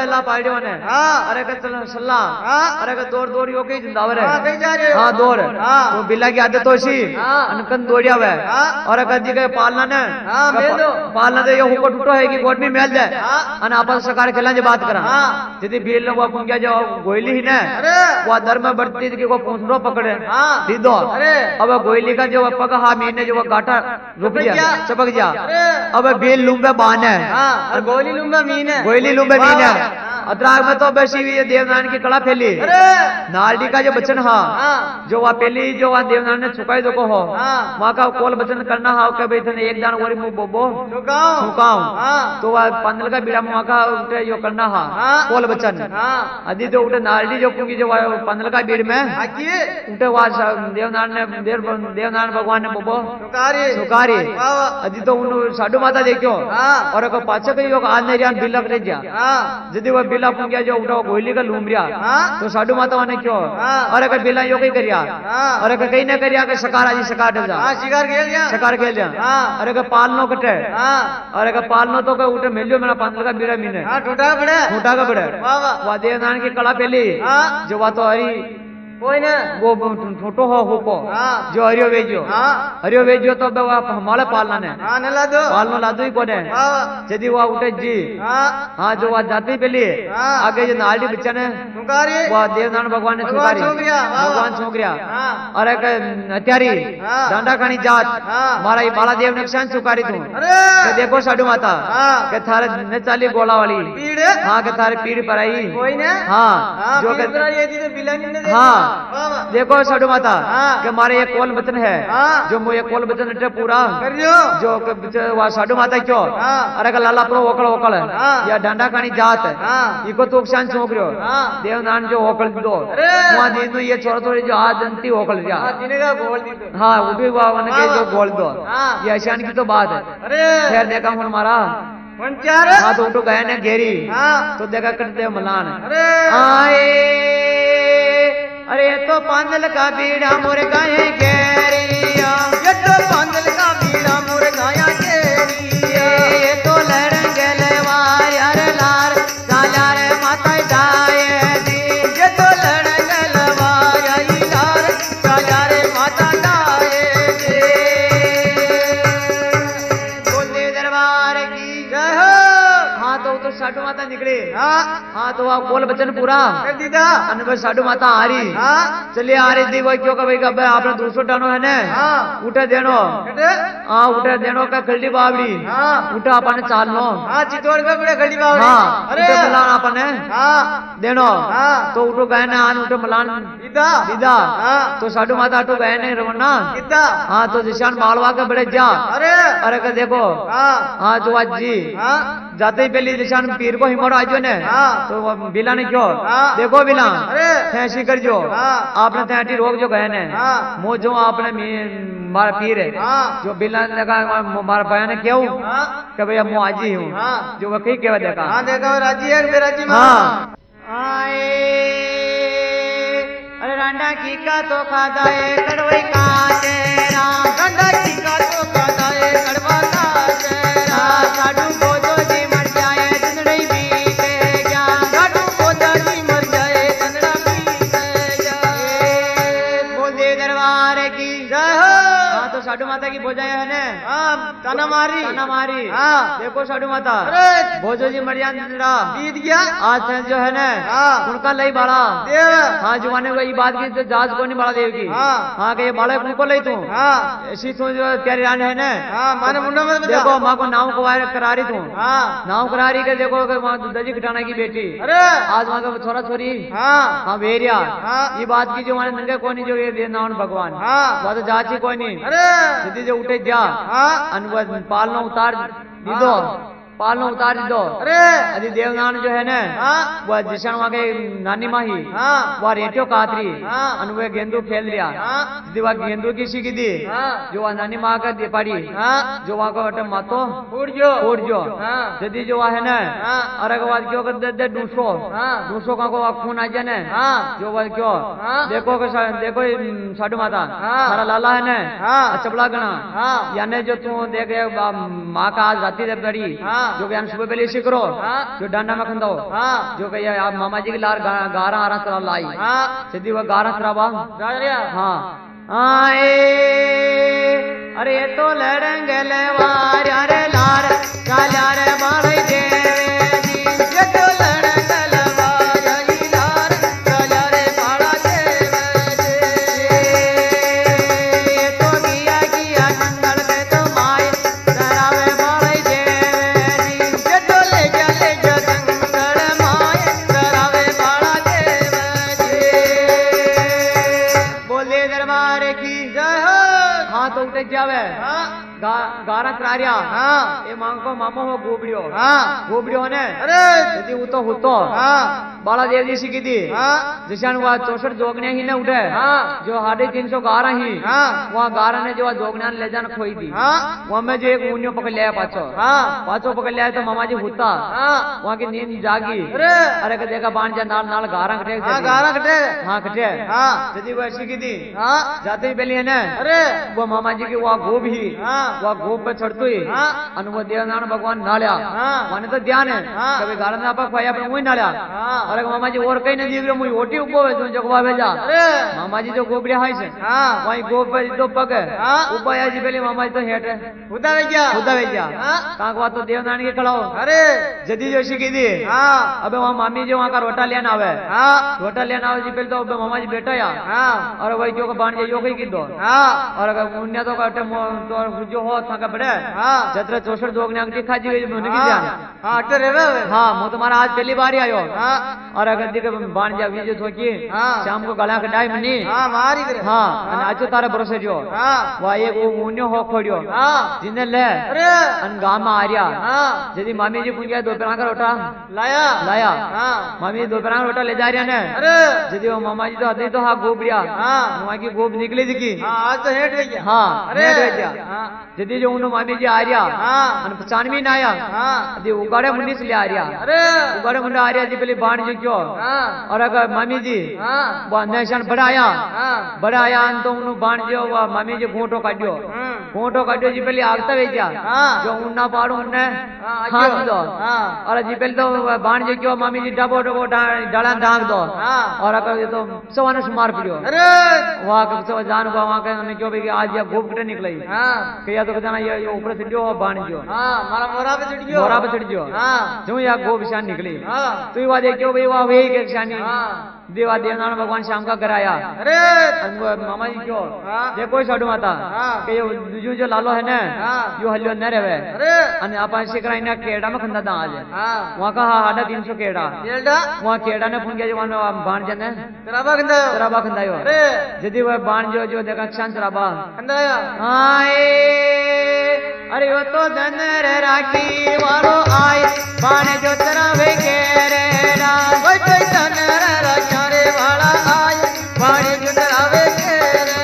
Speaker 1: ला पाड़ियो ने
Speaker 2: हाँ
Speaker 1: अरे के चल सल्ला
Speaker 2: हाँ
Speaker 1: अरे के दौड़ दौड़ यो के जिंदावर है
Speaker 2: हाँ कहीं जा रहे हो
Speaker 1: हाँ दौड़
Speaker 2: हाँ
Speaker 1: तो बिल्ला की आदत होशी
Speaker 2: हाँ
Speaker 1: अनकन दौड़िया वे
Speaker 2: हाँ
Speaker 1: और कदी के पालना ने
Speaker 2: हाँ मेल दो
Speaker 1: पालना दे यो हुको टूटो है कि गोट में मेल दे
Speaker 2: हाँ
Speaker 1: अन आपस सकार खेला जे बात करा
Speaker 2: हाँ
Speaker 1: यदि बिल लोग अपन क्या जो गोइली ही ने
Speaker 2: अरे
Speaker 1: वो दर में बढ़ती थी कि वो पूंछड़ो पकड़े
Speaker 2: हाँ
Speaker 1: दीदो
Speaker 2: अरे
Speaker 1: अब गोइली का जो पग हा महीने जो गाटा रुक गया चपक गया
Speaker 2: अरे
Speaker 1: अब बेल लुम्बे बान है
Speaker 2: हाँ और गोली लूंगा मीन है
Speaker 1: गोइली लुम्बे
Speaker 2: वाह,
Speaker 1: मीन
Speaker 2: वाह,
Speaker 1: है
Speaker 2: हाँ।
Speaker 1: अतराग में तो बैसी हुई है देवनारायण की कला फैली
Speaker 2: अरे
Speaker 1: नालडी का जो बचन हा
Speaker 2: हाँ
Speaker 1: जो वहाँ पहली जो वहाँ देवनारायण ने छुपाई दो को हो
Speaker 2: हाँ
Speaker 1: वहाँ का कोल बचन करना हा के भाई तने एक दान वरी मुंह बोबो
Speaker 2: चुकाओ
Speaker 1: छुकाऊं
Speaker 2: हाँ
Speaker 1: तो वह पंदल का बीड़ा वहाँ का उठे जो करना हा
Speaker 2: हाँ
Speaker 1: कोल बचन
Speaker 2: हाँ
Speaker 1: अदी जो उठे नालडी जो पुंगी जो पंदल का बीड़ में
Speaker 2: आकी
Speaker 1: उठे वहाँ देवनारायण भगवान ने बोबो
Speaker 2: चुकारी
Speaker 1: सुकारी
Speaker 2: वाह वाह
Speaker 1: अदी तो उन साधु माता देखो
Speaker 2: हाँ
Speaker 1: और को पाछे के योग आज नहीं जान बिलक रे जा
Speaker 2: हाँ
Speaker 1: यदि वह बिला पुंगिया जो उठा गोली का लूमरिया
Speaker 2: हाँ
Speaker 1: तो साधु माता ने क्यों
Speaker 2: हाँ
Speaker 1: और का बिला यो कहीं करिया
Speaker 2: हाँ
Speaker 1: और का कहीं न करिया के सकार आजी सकार डल जा
Speaker 2: हाँ शिकार खेल गया
Speaker 1: सकार खेल जा
Speaker 2: हाँ
Speaker 1: अरे का पालनो कटे
Speaker 2: हाँ
Speaker 1: अरे का पालनो तो का उठे मिलियो मेरा पंदल का बीड़ा मीने
Speaker 2: हाँ टूटा पड़े
Speaker 1: छोटा का बड़े
Speaker 2: वाह वाह
Speaker 1: वह देवनारायण की कला पहली
Speaker 2: हाँ
Speaker 1: जो वह तो हरी
Speaker 2: कोई ना
Speaker 1: वो छोटो हो हुको
Speaker 2: हाँ
Speaker 1: जो हरियो वेजो
Speaker 2: हाँ
Speaker 1: हरियो वेजो तो बे वह हमारे पालना ने
Speaker 2: हाँ नला दो
Speaker 1: पालनो लादू ही कोने
Speaker 2: वाह वाह
Speaker 1: यदि वह उठे जी
Speaker 2: हाँ
Speaker 1: हाँ जो वह जाती पहली
Speaker 2: हाँ
Speaker 1: आगे जो नालडी बच्चा ने
Speaker 2: चुकारी
Speaker 1: वह देवनारायण भगवान ने
Speaker 2: भगवान
Speaker 1: छुकारी
Speaker 2: छोकरिया, वाह, वाह।
Speaker 1: भगवान छोकरिया
Speaker 2: हाँ
Speaker 1: और एक हत्यारी
Speaker 2: हाँ
Speaker 1: डांडा खानी जात
Speaker 2: हाँ
Speaker 1: मारा ये बालादेव ने शान छुकारी तू
Speaker 2: अरे
Speaker 1: के देखो साधु माता
Speaker 2: हाँ
Speaker 1: के थारे ने चाली गोला वाली
Speaker 2: पीड़े
Speaker 1: हाँ के थारे पीड़ पर आई
Speaker 2: कोई ना
Speaker 1: हाँ
Speaker 2: हाँ
Speaker 1: जो
Speaker 2: पीड़
Speaker 1: के
Speaker 2: पर ये थी तो बिलानी ने
Speaker 1: हाँ।
Speaker 2: वाह वाह
Speaker 1: देखो साधु माता
Speaker 2: हाँ।
Speaker 1: के मारे एक कोल बचन है
Speaker 2: हाँ
Speaker 1: जो मुझे कोल बचन अटे पूरा
Speaker 2: करियो
Speaker 1: जो वह साधु माता क्यों
Speaker 2: हाँ
Speaker 1: अरे का लाला प्रो ओकल ओकल
Speaker 2: हाँ।
Speaker 1: या डांडा खानी जात
Speaker 2: हाँ
Speaker 1: इको तो शान छोक रहो
Speaker 2: हाँ
Speaker 1: देवनारायण जो ओकल दो
Speaker 2: अरे
Speaker 1: वहाँ दिन ये छोरा थोड़ी जो आज जनती ओकल जा
Speaker 2: हाँ जिन्हें का बोल दी तो
Speaker 1: हाँ वो भी वहाँ के
Speaker 2: वाह,
Speaker 1: जो
Speaker 2: वाह।
Speaker 1: बोल दो
Speaker 2: हाँ
Speaker 1: ये अशान की तो बात है
Speaker 2: अरे
Speaker 1: खैर देखा हूँ मारा
Speaker 2: पंचार
Speaker 1: हाँ तो उठो गए ने घेरी
Speaker 2: हाँ
Speaker 1: तो देखा करते मलान
Speaker 2: अरे
Speaker 1: आए अरे तो पांदल का बीड़ा मोर गाये घेरिया
Speaker 2: ये तो पंदल का बीड़ा मुर्गाया केरिया
Speaker 1: ये तो लड़ंगे लेवार अरे लार साला रे माता जाए दी
Speaker 2: ये तो लड़ंगे लवाया इलार राजा रे माता गाए दे
Speaker 1: बोले दरबार की
Speaker 2: जय हो
Speaker 1: हाँ तो साधु माता निकले
Speaker 2: हाँ
Speaker 1: हाँ तो वह बोल बचन पूरा
Speaker 2: कर दीदा
Speaker 1: अनबर साधु माता आ रही
Speaker 2: हाँ
Speaker 1: चलिए आ रही थी वही क्यों भाई का आपने 200 टनो है ने
Speaker 2: हाँ
Speaker 1: उठे देनो
Speaker 2: कटे
Speaker 1: हाँ उठे देनो का खल्डी बावड़ी
Speaker 2: हाँ
Speaker 1: उठा अपन चाल लो
Speaker 2: हाँ चित्तौड़ में बड़े खड़ी बावड़ी
Speaker 1: हाँ
Speaker 2: अरे
Speaker 1: उठे मलान अपन
Speaker 2: हाँ
Speaker 1: देनो
Speaker 2: हाँ
Speaker 1: तो उठो गए ने आन उठे मलान
Speaker 2: दीदा
Speaker 1: दीदा
Speaker 2: हाँ
Speaker 1: तो साधु माता उठो गए ने रवना
Speaker 2: कितना
Speaker 1: हाँ तो जिशान मालवा के बड़े जा
Speaker 2: अरे
Speaker 1: अरे का देखो
Speaker 2: हाँ
Speaker 1: हाँ जो आज जी
Speaker 2: हाँ
Speaker 1: जाते ही पहले जिशान पीर को हिमोड़ आजो ने
Speaker 2: हाँ
Speaker 1: तो वो बिला ने क्यों
Speaker 2: हाँ
Speaker 1: देखो बिला
Speaker 2: अरे
Speaker 1: ऐसी कर जो
Speaker 2: हाँ
Speaker 1: आपने तैयारी रोक जो गए ने
Speaker 2: हाँ
Speaker 1: मो जो आपने मारा पीर है
Speaker 2: हाँ
Speaker 1: जो बिला ने लगा मारा बयान है क्यों
Speaker 2: हाँ
Speaker 1: कि भैया मो आजी हूँ
Speaker 2: हाँ
Speaker 1: जो वो कहीं केवा देखा
Speaker 2: हाँ देखा वो राजी है मेरा राजी माँ
Speaker 1: हाँ
Speaker 2: आए अरे रांडा की का तो खाता है कड़वई का तेरा रांडा की का तो खाता है कड़वा का तेरा साडू को तो जी मर जाए चंदड़ी बीते क्या साडू को तो जी मर जाए चंदड़ा बीते जाए बोले दरबार की जय हो
Speaker 1: हाँ तो साधु माता की बोझा है ने
Speaker 2: हाँ ताना मारी हाँ
Speaker 1: देखो साधु माता
Speaker 2: अरे
Speaker 1: भोजो जी मरिया
Speaker 2: बीत गया
Speaker 1: आज से जो है ना
Speaker 2: हाँ
Speaker 1: उनका लई बाड़ा
Speaker 2: देव
Speaker 1: हाँ जुमाने को ये बात की तो जाज को नहीं बाड़ा देव की
Speaker 2: हाँ
Speaker 1: हाँ के ये बाड़ा उनको लई तू
Speaker 2: हाँ
Speaker 1: ऐसी तू जो प्यारी रानी है ना
Speaker 2: हाँ माने मुंडा में बता
Speaker 1: देखो माँ को नाव को करा रही तू
Speaker 2: हाँ
Speaker 1: नाव करा रही के देखो कि वहाँ दजी खटाना की बेटी
Speaker 2: अरे
Speaker 1: आज वहाँ का छोरा छोरी
Speaker 2: हाँ
Speaker 1: हाँ वेरिया
Speaker 2: हाँ
Speaker 1: ये बात की जो माने नंगे कोई नहीं जो ये नावन भगवान
Speaker 2: हाँ
Speaker 1: वह तो जाची कोई नहीं
Speaker 2: अरे
Speaker 1: सीधी जो उठे जा
Speaker 2: हाँ
Speaker 1: अनवर पालनो उतार दीदो पालनो उतार दीदो
Speaker 2: अरे
Speaker 1: अरे देवनारायण जो है ना
Speaker 2: हाँ
Speaker 1: वह जिशन वहाँ के नानी माही
Speaker 2: हाँ
Speaker 1: वह रेटियो कातरी
Speaker 2: हाँ
Speaker 1: अनवे गेंदू खेल लिया
Speaker 2: हाँ
Speaker 1: दीदी वह गेंदू किसी की दी
Speaker 2: हाँ
Speaker 1: जो वह नानी माँ का दे पड़ी
Speaker 2: हाँ
Speaker 1: जो वहाँ को अटे मातो
Speaker 2: फूट जो
Speaker 1: उठ जो
Speaker 2: हाँ
Speaker 1: दीदी जो वह है ना
Speaker 2: हाँ
Speaker 1: अरे के बाद क्यों कर दे दे दूसरो
Speaker 2: हाँ
Speaker 1: दूसरो का को वह खून आ जाए ना
Speaker 2: हाँ
Speaker 1: जो वह क्यों
Speaker 2: हाँ
Speaker 1: देखो के देखो साधु माता
Speaker 2: हाँ
Speaker 1: सारा लाला है ना
Speaker 2: हाँ
Speaker 1: चपला गणा
Speaker 2: हाँ
Speaker 1: यानी जो तू देख माँ का आज राती जब बड़ी
Speaker 2: हाँ जो ज्ञान सुबह पहले इसी करो जो डांडा में खंदो जो कहिए आप मामा जी की लार गारा आरा तरह लाई सीधी वो गारा तरह हाँ आए अरे ये तो लड़ंग लवार अरे लार काला रे बाड़े देवी ये तो लड़ंग लवार अरे लार काला रे बाड़ा देवी ये तो गिया गिया नंगल में तो माय करावे बाड़े देवी ये तो ले जा नंगल माय करावे बाड़ा देवी बोले दरबार की जय हो हाँ तो उठे जावे गारा करारिया ये मांगो मामो हो गोबड़ियो ने अरे यदि उतो होतो बाला देव जी सीखी थी जिसान वह 64 जोगने ही ने उठे जो 350 गारा ही वहाँ गारा ने जो जोगना ले जान खोई थी वहाँ में जो एक ऊनियो पकड़ लिया पाचो पकड़ लिया तो मामा जी होता वहाँ की नींद जागी अरे का देखा बाण जा नाल गारा कटे हाँ कटे यदि वह सीखी थी जाते ही पहले है ना अरे वो मामा जी की वहाँ गोब ही वह गोप पे चढ़तो ही अनुभव देवनारायण भगवान नाल्या माने तो ध्यान है कभी गाड़ा में आपा खोया पर मुई नाल्या अरे मामा जी और कहीं नहीं दिख रहे मुई ओटी उबो है जो जगवा भेजा मामा जी जो गोबड़िया हाई से वही गोप पे दो पग उपाया जी पहले मामा जी तो हेट है हुदा भेजा कांकवा तो देवनारायण के खड़ाओ अरे जदी जो सीखी थी अबे वहाँ मामी जी वहाँ का रोटा लेना आवे रोटा लेना आवे जी पहले तो मामा जी बैठा या और वही जो बाण जो कही की दो और अगर मुन्या तो काटे जो हो थाका बड़े जत्र 64 जोग ने अंगठी खाजी गई मुने की जान अटे रेवे हां मो तुम्हारा आज पहली बार ही आयो और अगर दिखे बाण जा विजय थोकी शाम को गला कटाई मनी मारी करे हां आज तारे भरोसे जो वा एक वो मुन्यो हो खोड़ियो जिने ले अरे अन गाम में आरिया यदि मामी जी पुंजा दोपहर का रोटा लाया मामी दोपहर का रोटा ले जा रहा ने अरे यदि वो मामा जी तो अदे तो हां गोबड़िया वहां की गोब निकली थी आज तो हेट गया हां अरे यदि जो उन्होंने मामी जी आ रहा पचानवी ना आया उगाड़े मुंडी से ले आ रहा अरे उगाड़े मुंडा आ रहा जी पहले बाण जी क्यों और अगर मामी जी वो निशान बढ़ाया तो उन्होंने बाण जो मामी जी घूंटो काटियो जी पहले आगता भेजा जो उन्ना पाड़ो उन्ने हाथ दो और जी पहले तो बाण जी क्यों मामी जी डबो डाला ढाक दो और अगर तो सवाने सुमार पड़ियो अरे वहाँ सब जान को वहाँ के क्यों भाई आज ये गोप कटे निकले कहिया तो कहना ये ऊपर से जो बाण जो मारा मोरा पे चढ़ जो जो या गोप शान निकली तो ये वादे क्यों भाई वहाँ वही के शानी देवा देवनारायण भगवान शाम का कराया अरे मामा जी क्यों देखो साडू माता के ये जो लालो है ना यो हल्लो न रहे अरे अने आपा शिकरा इना केड़ा में खंदा आज वहां का 350 केड़ा वहां केड़ा ने पुंगे जो बाण जने तराबा खंदायो अरे यदि वह बाण जो देखा क्षण तराबा खंदाया आए अरे वो तो धन रे राखी वालो आए बाण जो तरावे के रे रा कोई धन रे राखी रे वाला आए बाण जो तरावे के रे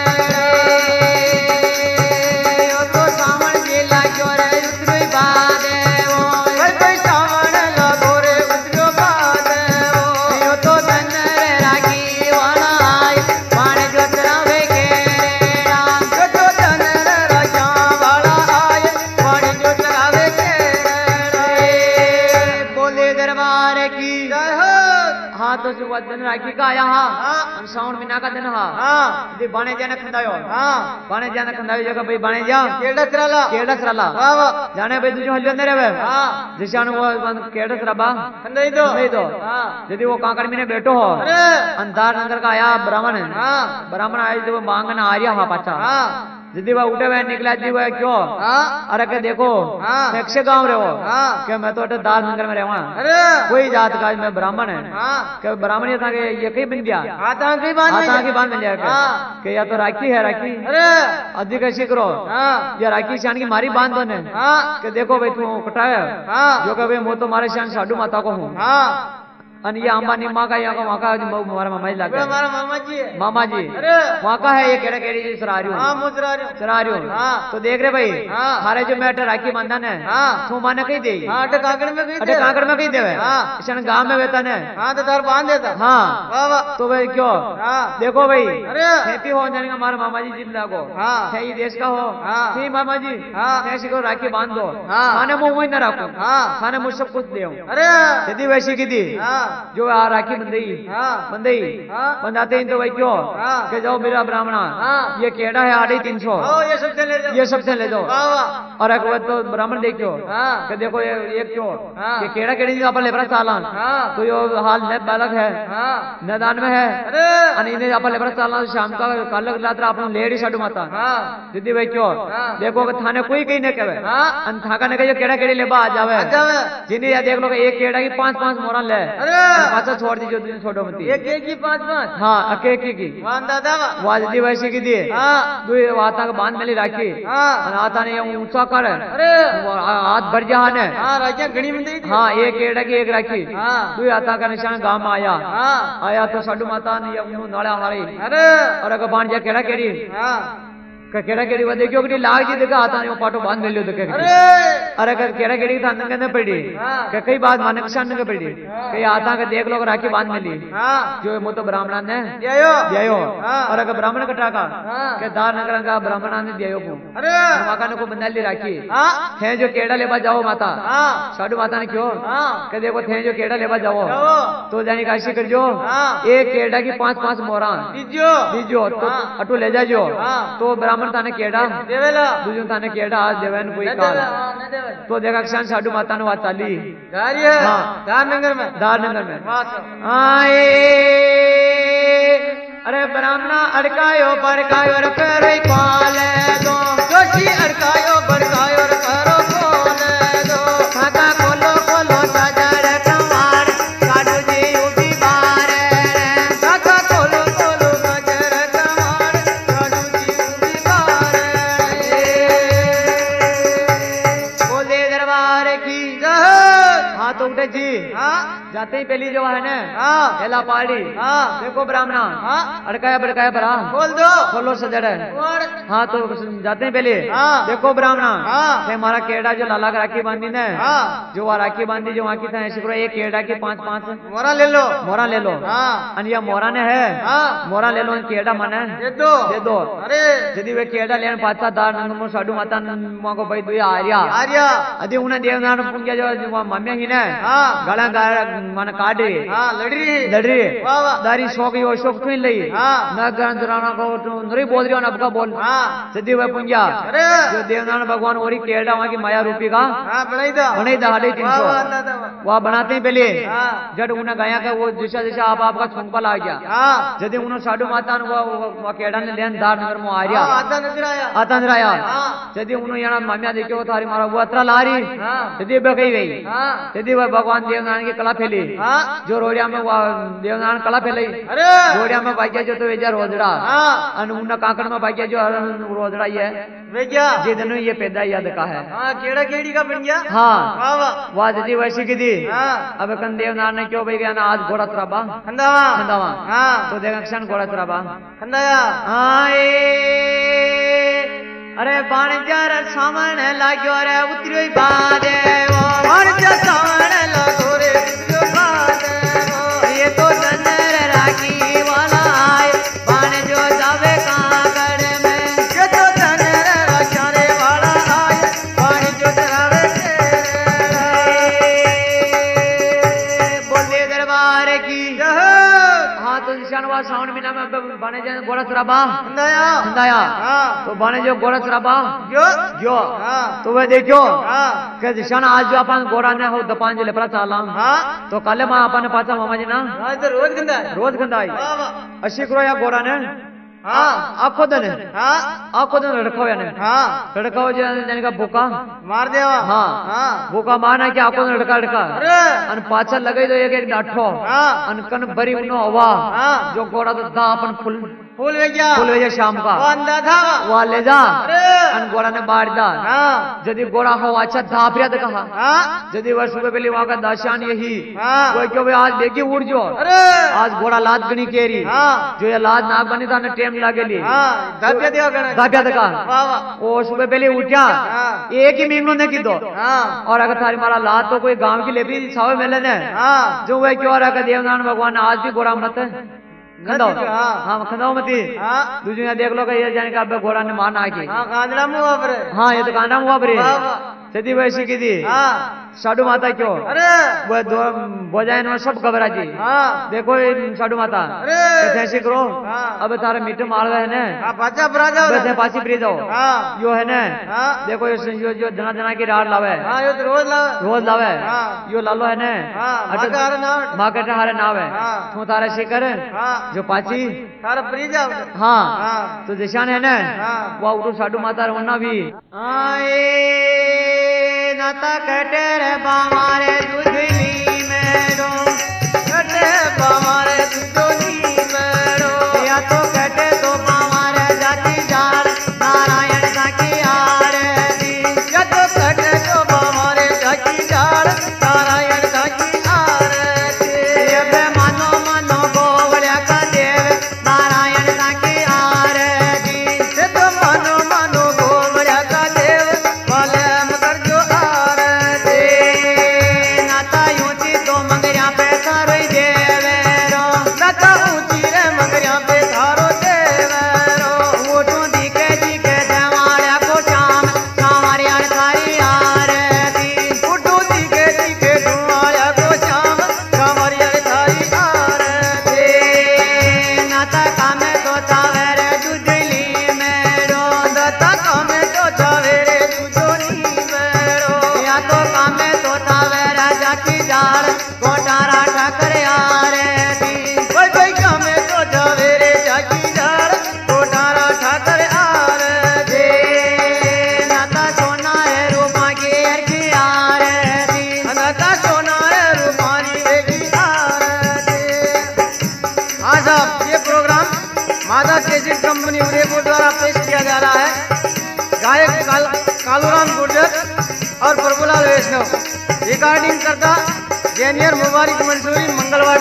Speaker 2: वो तो सावन जिला क्यों रे उतरी बादे वो कोई सावन लगो रे उतरो बादे वो तो धन रे राखी वाला आए बाण जो तरावे के रे रा वो तो धन रे राखी वाला आए बाण जो तरावे के रे बोले दरबार की जय हो हाँ तो सुबह दिन राखी का आया साउंड महीना का दिन बाणे जाने खंदायो जगह भाई बाणे जा केड़ा सराला जाने भाई तुझे हल्लो अंदर है जिसान वो केड़ा सराबा नहीं दो यदि वो कांकड़ में बैठो हो अंधार नगर का आया ब्राह्मण आया जो मांगन आ रहा हा पाचा यदि वह उठे हुए निकला जी वह क्यों अरे के देखो नेक्से गांव रहे हो क्या मैं तो दास नगर में रहवा कोई जात का मैं ब्राह्मण है क्या ब्राह्मण ये था कि ये कहीं बन गया आता की बात बन जाएगा कि या तो राखी है राखी अरे अधिक ऐसी करो या राखी शान की मारी बांध दो ने कि देखो भाई तू कटा है जो कि भाई मैं तो मारे शान साधु माता को हूँ
Speaker 1: અને ये अंबानी माँ का यहाँ का वहाँ का हमारा मामा जी लगा
Speaker 2: हमारा मामा जी है
Speaker 1: मामा जी
Speaker 2: अरे
Speaker 1: वहाँ का है ये केड़ा केड़ी जी सरारियो
Speaker 2: हाँ मुजरा रहे हो
Speaker 1: सरारियो
Speaker 2: हाँ।
Speaker 1: तो देख रहे भाई
Speaker 2: हाँ।
Speaker 1: हमारे जो मैटर राखी बंधन है
Speaker 2: हाँ।
Speaker 1: तू माने कही दे
Speaker 2: हाँ अटे काकड़ में गई
Speaker 1: अरे कांकड़ में कही देवे
Speaker 2: हाँ।
Speaker 1: इसन गांव में वेतन है
Speaker 2: हाँ तो तार बांध देता
Speaker 1: हाँ
Speaker 2: वाह वाह
Speaker 1: तो भाई क्यों
Speaker 2: हाँ
Speaker 1: देखो भाई
Speaker 2: अरे
Speaker 1: हैप्पी हो जाने का हमारा मामा जी जिंदा को
Speaker 2: हाँ।
Speaker 1: है ये देश का हो
Speaker 2: हाँ।
Speaker 1: नहीं मामा जी
Speaker 2: हाँ।
Speaker 1: ऐसी को राखी बांध दो
Speaker 2: हाँ।
Speaker 1: खाने मुंह में न रखो
Speaker 2: हाँ।
Speaker 1: खाने मुझ सब कुछ दे
Speaker 2: अरे
Speaker 1: यदि वैसी की थी
Speaker 2: हाँ
Speaker 1: जो आ राखी बंदई
Speaker 2: हाँ
Speaker 1: बंदई
Speaker 2: हाँ।
Speaker 1: बंधाते ही तो भाई क्यों
Speaker 2: हाँ।
Speaker 1: के जाओ मेरा ब्राह्मणा
Speaker 2: हाँ।
Speaker 1: ये केड़ा है 350
Speaker 2: आओ ये सब चले जाओ
Speaker 1: ये सबसे ले जाओ
Speaker 2: वाह वाह
Speaker 1: और एक बात तो ब्राह्मण देखो
Speaker 2: हाँ
Speaker 1: कि देखो ये क्यों
Speaker 2: हाँ।
Speaker 1: कि केड़ा केड़ी अपन लेबरा चालान
Speaker 2: हाँ
Speaker 1: तो यो हाल न बालक है
Speaker 2: हाँ
Speaker 1: मैदान में है
Speaker 2: अरे
Speaker 1: અને એને આપણે લેબરા ચાલના શામ કા કાલક રાત્રે આપણો લેડી સાડુ માતા
Speaker 2: हाँ
Speaker 1: દીદી ભાઈ ક્યો
Speaker 2: हाँ।
Speaker 1: देखो કે થાને કોઈ કઈ ન કહેવે
Speaker 2: हाँ
Speaker 1: અન થાકા ને કહેજો કેડા કેડી લેબા આ જાવે
Speaker 2: जावे
Speaker 1: જીની આ દેખ લો કે એક કેડા की 5-5 मोरा ले
Speaker 2: अरे
Speaker 1: અને પાછા છોડ દીજો दिन छोटो मती
Speaker 2: एक एक की पाँच पाँच
Speaker 1: हां अके की
Speaker 2: वाह दादा वाह
Speaker 1: वा दीदी वैसी की दी
Speaker 2: हाँ
Speaker 1: दुई वाता का बांध मेली राखी
Speaker 2: हाँ
Speaker 1: અને आता ने ऊंचा करे
Speaker 2: अरे
Speaker 1: हाथ भर जहाने
Speaker 2: हाँ राजा घड़ी में दी थी
Speaker 1: हाँ एक केड़ा की एक राखी
Speaker 2: हाँ
Speaker 1: दुई आता का निशान गांव में आया
Speaker 2: हाँ
Speaker 1: आया तो साडू माता ने ये नाले हमारी
Speaker 2: अरे
Speaker 1: और अगर बांध जा केड़ा केड़ी
Speaker 2: हाँ
Speaker 1: केड़ा केड़ी वो देखियो कि लाग जी देखा आता नहीं पाटो बांध मेलियो तो
Speaker 2: अरे
Speaker 1: अरे केड़ा केड़ी था नंगे न पड़ी
Speaker 2: हाँ
Speaker 1: के कई बात माने क्षण नंगे पड़ी कई आता के देख लो राखी बांध मेली
Speaker 2: हाँ
Speaker 1: जो मो तो ब्राह्मण ने
Speaker 2: दियो
Speaker 1: दियो
Speaker 2: हाँ
Speaker 1: और अगर ब्राह्मण कटा का
Speaker 2: हाँ
Speaker 1: के दार नगर का ब्राह्मण ने दियो को
Speaker 2: अरे
Speaker 1: माका ने को बंधाली राखी
Speaker 2: हाँ
Speaker 1: थे जो केड़ा लेबा जाओ माता
Speaker 2: हाँ
Speaker 1: साडू माता ने क्यों
Speaker 2: हाँ
Speaker 1: के देखो थे जो केड़ा लेबा जाओ
Speaker 2: जाओ
Speaker 1: तो जानी काशी कर जो
Speaker 2: हाँ
Speaker 1: एक केड़ा की 5-5 मोरा
Speaker 2: दीजियो
Speaker 1: दीजो तो
Speaker 2: हाँ।
Speaker 1: अटू ले जाजो
Speaker 2: हाँ
Speaker 1: तो ब्राह्मण ताने केड़ा
Speaker 2: देवेला
Speaker 1: दूजो ताने केड़ा आज देवन कोई
Speaker 2: न
Speaker 1: काल
Speaker 2: देवे हाँ न देवे
Speaker 1: तो देखा क्षण साडू माता ने बात चाली
Speaker 2: गाड़ी है
Speaker 1: हाँ।
Speaker 2: दाननगर में
Speaker 1: दारनगर में
Speaker 2: वाह सब
Speaker 1: आए अरे ब्राह्मणा अड़कायो बड़कायो रे करे पाले दो
Speaker 2: जोशी अड़कायो बड़कायो रे करो खोले दो
Speaker 1: खाका खोलो खोलो सजर कमार साडू जी उठी बारे
Speaker 2: काका खोलो खोलो नजर कमार काडू जी उठी बारे
Speaker 1: बोले दरबार की
Speaker 2: जय
Speaker 1: हाँ तो उठे जी
Speaker 2: हाँ
Speaker 1: जाते ही पहली जो है ना
Speaker 2: हाँ
Speaker 1: एला पाड़ी
Speaker 2: हाँ
Speaker 1: देखो ब्राह्मणा
Speaker 2: हाँ
Speaker 1: अड़काया बड़काया बरा
Speaker 2: खोल दो
Speaker 1: खोलो सजड़
Speaker 2: और
Speaker 1: हाँ तो जाते हैं पहले
Speaker 2: हाँ
Speaker 1: देखो ब्राह्मणा
Speaker 2: हाँ
Speaker 1: ये हमारा केड़ा जो लाला का राखी बांधी ने
Speaker 2: हाँ
Speaker 1: जो वहाँ राखी बांधी जो वहाँ की था ऐसी करो एक केड़ा की 5-5
Speaker 2: मोरा ले लो
Speaker 1: मोरा ले लो
Speaker 2: हाँ
Speaker 1: और ये मोरा ने है
Speaker 2: हाँ
Speaker 1: मोरा ले लो केड़ा मने
Speaker 2: दे दो
Speaker 1: दे दो
Speaker 2: अरे
Speaker 1: यदि वे केड़ा लेन पाचा दार नंग साडू माता मां को भाई दुया आर्या
Speaker 2: आर्या
Speaker 1: अदि उन्हें देवनारायण पुंग्या जो मम्मी ही ने
Speaker 2: हाँ
Speaker 1: गला मन काटे
Speaker 2: हाँ लड़ी
Speaker 1: लड़ी
Speaker 2: वाह वाह
Speaker 1: दारी शौक यो शौक क्यों लई
Speaker 2: हाँ
Speaker 1: न गंधराना को नरी बोल रही हो नबका बोल
Speaker 2: हाँ
Speaker 1: सिद्धि वे पुंग्या
Speaker 2: अरे
Speaker 1: जो देवनारायण भगवान ओरी केड़ा वहाँ की माया रूपी का
Speaker 2: हाँ बनाई दो
Speaker 1: बनाई दा 350
Speaker 2: वाह वाह दादा वाह
Speaker 1: वहाँ बनाते हैं पहले
Speaker 2: हाँ
Speaker 1: जब उन्हें गाया का वो दिशा दिशा आपका छुंपा ला गया
Speaker 2: हाँ
Speaker 1: यदि उन्होंने साडू माता वो केड़ा ने लेन दार नगर में आ रहा
Speaker 2: आता नजर आया
Speaker 1: आता अंदर आया
Speaker 2: हाँ
Speaker 1: यदि उन्होंने यहाँ माम्या देखो थारी मारा वो अतरा ला रही
Speaker 2: हाँ
Speaker 1: यदि बकई गई
Speaker 2: हाँ
Speaker 1: यदि वह भगवान देवनारायण की कला फैली
Speaker 2: हाँ
Speaker 1: जो रोडिया में वह देवनारायण कला फैलाई
Speaker 2: अरे
Speaker 1: रोडिया में भाग्य जो तो वेजा रोजड़ा
Speaker 2: हाँ
Speaker 1: અને ઉના કાકડ માં ભાગ્યા જો રોજડા ये
Speaker 2: वे क्या
Speaker 1: જે દનો ये पैदा याद का है
Speaker 2: हाँ केड़ा केड़ी का बन गया
Speaker 1: हाँ
Speaker 2: वाह वाह
Speaker 1: वाजदी वैसी की दी
Speaker 2: हाँ
Speaker 1: अब कन देवनारायण ने क्यों भाई गया ना आज घोड़ा चराबा
Speaker 2: खंदावा
Speaker 1: खंदावा
Speaker 2: हाँ
Speaker 1: तो देखा क्षण घोड़ा चराबा
Speaker 2: खंदाया
Speaker 1: आए अरे बाणजार सामने लाग्यो रे उतरियो बादे वो
Speaker 2: बाणजार सामने लागो रे उतरियो बादे वो
Speaker 1: ये तो धनर राखी वाला आए बाण जो जावे कागड़ में
Speaker 2: ये तो धनर राखी वाला आए बाण जो जावे
Speaker 1: बोले दरबार की
Speaker 2: जय
Speaker 1: हाँ तो निशानवा श्रावण महीना में बने जाए गोड़ा चराबा
Speaker 2: खंदाया
Speaker 1: खंदाया
Speaker 2: हाँ
Speaker 1: तो बने जो गोड़ा चराबा
Speaker 2: जो
Speaker 1: जो
Speaker 2: हाँ
Speaker 1: तो वे देखो
Speaker 2: हाँ
Speaker 1: के दिशान आज जो अपन गोड़ा ने हो दपान जो लेपरा चाला
Speaker 2: हाँ
Speaker 1: तो काले माँ अपन पाचा मामा जी ना
Speaker 2: हाँ इधर रोज गंदा है
Speaker 1: रोज गंदाई
Speaker 2: वाह वाह
Speaker 1: अशी करो या गोड़ा ने
Speaker 2: हाँ
Speaker 1: आखो दिन
Speaker 2: हाँ
Speaker 1: आखो दिन लड़काओ याने
Speaker 2: हाँ
Speaker 1: लड़काओ जो यानी का भूखा
Speaker 2: मार देवा
Speaker 1: हाँ
Speaker 2: हाँ
Speaker 1: भूखा माना कि आखो दिन लड़का लड़का
Speaker 2: अरे
Speaker 1: अन पाछा लगे तो एक एक डाठो
Speaker 2: हाँ
Speaker 1: अन कन भरी उनो हवा
Speaker 2: हाँ
Speaker 1: जो गोड़ा तो दा अपन फुल
Speaker 2: फूल भेजा
Speaker 1: फूल भेजा शाम का
Speaker 2: वो अंधा था
Speaker 1: वहाँ ले जा
Speaker 2: अरे
Speaker 1: अन गोड़ा ने बाढ़ जा
Speaker 2: हाँ
Speaker 1: यदि गोड़ा हो अच्छा धापिया तो कहा
Speaker 2: हाँ
Speaker 1: यदि वह सुबह पहले वहाँ का दाशान यही
Speaker 2: हाँ
Speaker 1: वो क्यों भाई आज देखी उड़ जो
Speaker 2: अरे
Speaker 1: आज घोड़ा लाद गणी केरी
Speaker 2: हाँ
Speaker 1: जो ये लाद ना बनी था ना टेम लागेली
Speaker 2: हाँ धापिया दिया गणेश
Speaker 1: धापिया तक
Speaker 2: वाह वाह
Speaker 1: वो सुबह पहले उठा
Speaker 2: हाँ
Speaker 1: एक ही मींगो ने की दो
Speaker 2: हाँ
Speaker 1: और अगर थारी मारा लाद तो कोई गांव की लेपी सावे मेले ने
Speaker 2: हाँ
Speaker 1: जो वह क्यों रहा देवनारायण भगवान आज भी घोड़ा मत खंदाओ
Speaker 2: हाँ
Speaker 1: हाँ खंदाओ मती
Speaker 2: हाँ
Speaker 1: दूसरी यहाँ देख लो कि ये जाने का अब घोड़ा ने मारना आके
Speaker 2: हाँ कांदड़ा मुँह अपरे
Speaker 1: हाँ ये तो कांडा हुआ बरे
Speaker 2: वाह वाह
Speaker 1: सदी वैसी की थी
Speaker 2: हाँ
Speaker 1: साधु माता क्यों
Speaker 2: अरे
Speaker 1: वो दो बोजाइन में सब घबरा जी
Speaker 2: हाँ
Speaker 1: देखो ये साधु माता
Speaker 2: अरे
Speaker 1: कैसे करो
Speaker 2: हाँ
Speaker 1: अब तारे मीठे मारवे है ने
Speaker 2: हाँ बच्चा बरा जाओ
Speaker 1: वैसे पासी प्री जाओ
Speaker 2: हाँ
Speaker 1: यो है ने
Speaker 2: हाँ
Speaker 1: देखो यो जो जना जना की राड लावे
Speaker 2: हाँ ये तो रोज लावे
Speaker 1: रोज लावे
Speaker 2: हाँ
Speaker 1: यो लालो है ने
Speaker 2: हाँ माँ का हरे नाम
Speaker 1: माँ के हारे नाव है
Speaker 2: हाँ
Speaker 1: तू तारे शिकर
Speaker 2: हाँ
Speaker 1: जो पाची
Speaker 2: तारा प्री जाओ
Speaker 1: हाँ
Speaker 2: हाँ
Speaker 1: तो दिशान है ने
Speaker 2: हाँ
Speaker 1: वो उठो साधु माता रोना भी
Speaker 2: आए नाता कटे रे बामारे दुधली मेरो कटे बामारे दुधली मेरो या तो कटे तो बामारे जाती जाल नारायण जाकी आरती या तो कटे तो बामारे जाकी जाल नारायण जाकी आरती ये मानो मानो गोवड़िया का देव नारायण जाकी आरती ये तो मानो मानो गोवड़िया का देव वाले मगर जो आरती नाता यूंची तो मंगरिया पे थारो देवेरो नाता ऊंची रे मंगरिया पे थारो देवेरो ओटू दिखे दिखे देवाड़िया को शाम सावरिया थारी आरती ओटू दिखे दिखे देवाड़िया को शाम सावरिया थारी आरती नाता कामे तो चावेरे दुधली मेरो नाता कामे तो चावेरे दुधली मेरो या तो कामे तो चावेरे जाकी जाल कोटारा ठाकर आरती कोई कोई कामे तो चावेरे जाकी जाल कोटारा ठाकर आरती नाता सोना है रूपा की अर्घी आरती नाता सोना है रूपानी की आरती हाँ साहब ये प्रोग्राम माता कैसेट कंपनी उदयपुर द्वारा पेश किया जा रहा है गायक कालूराम गुर्जर और प्रभुलाल वैष्णव रिकॉर्डिंग करता जेनियर मुबारक मंसूरी मंगलवार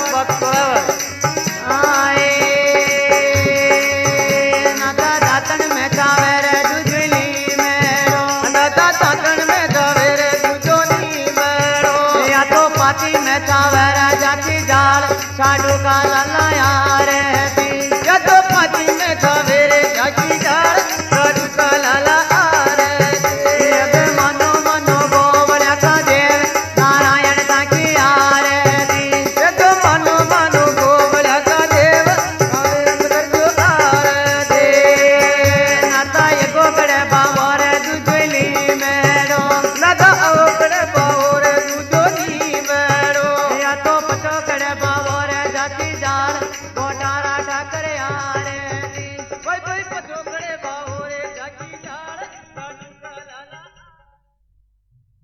Speaker 2: आए नाता दातन में चावेरे दुधली मेरो नाता दातन में चावेरे दुधली मेरो या तो पाती में चावेरे जाती जाल साडू का ललाया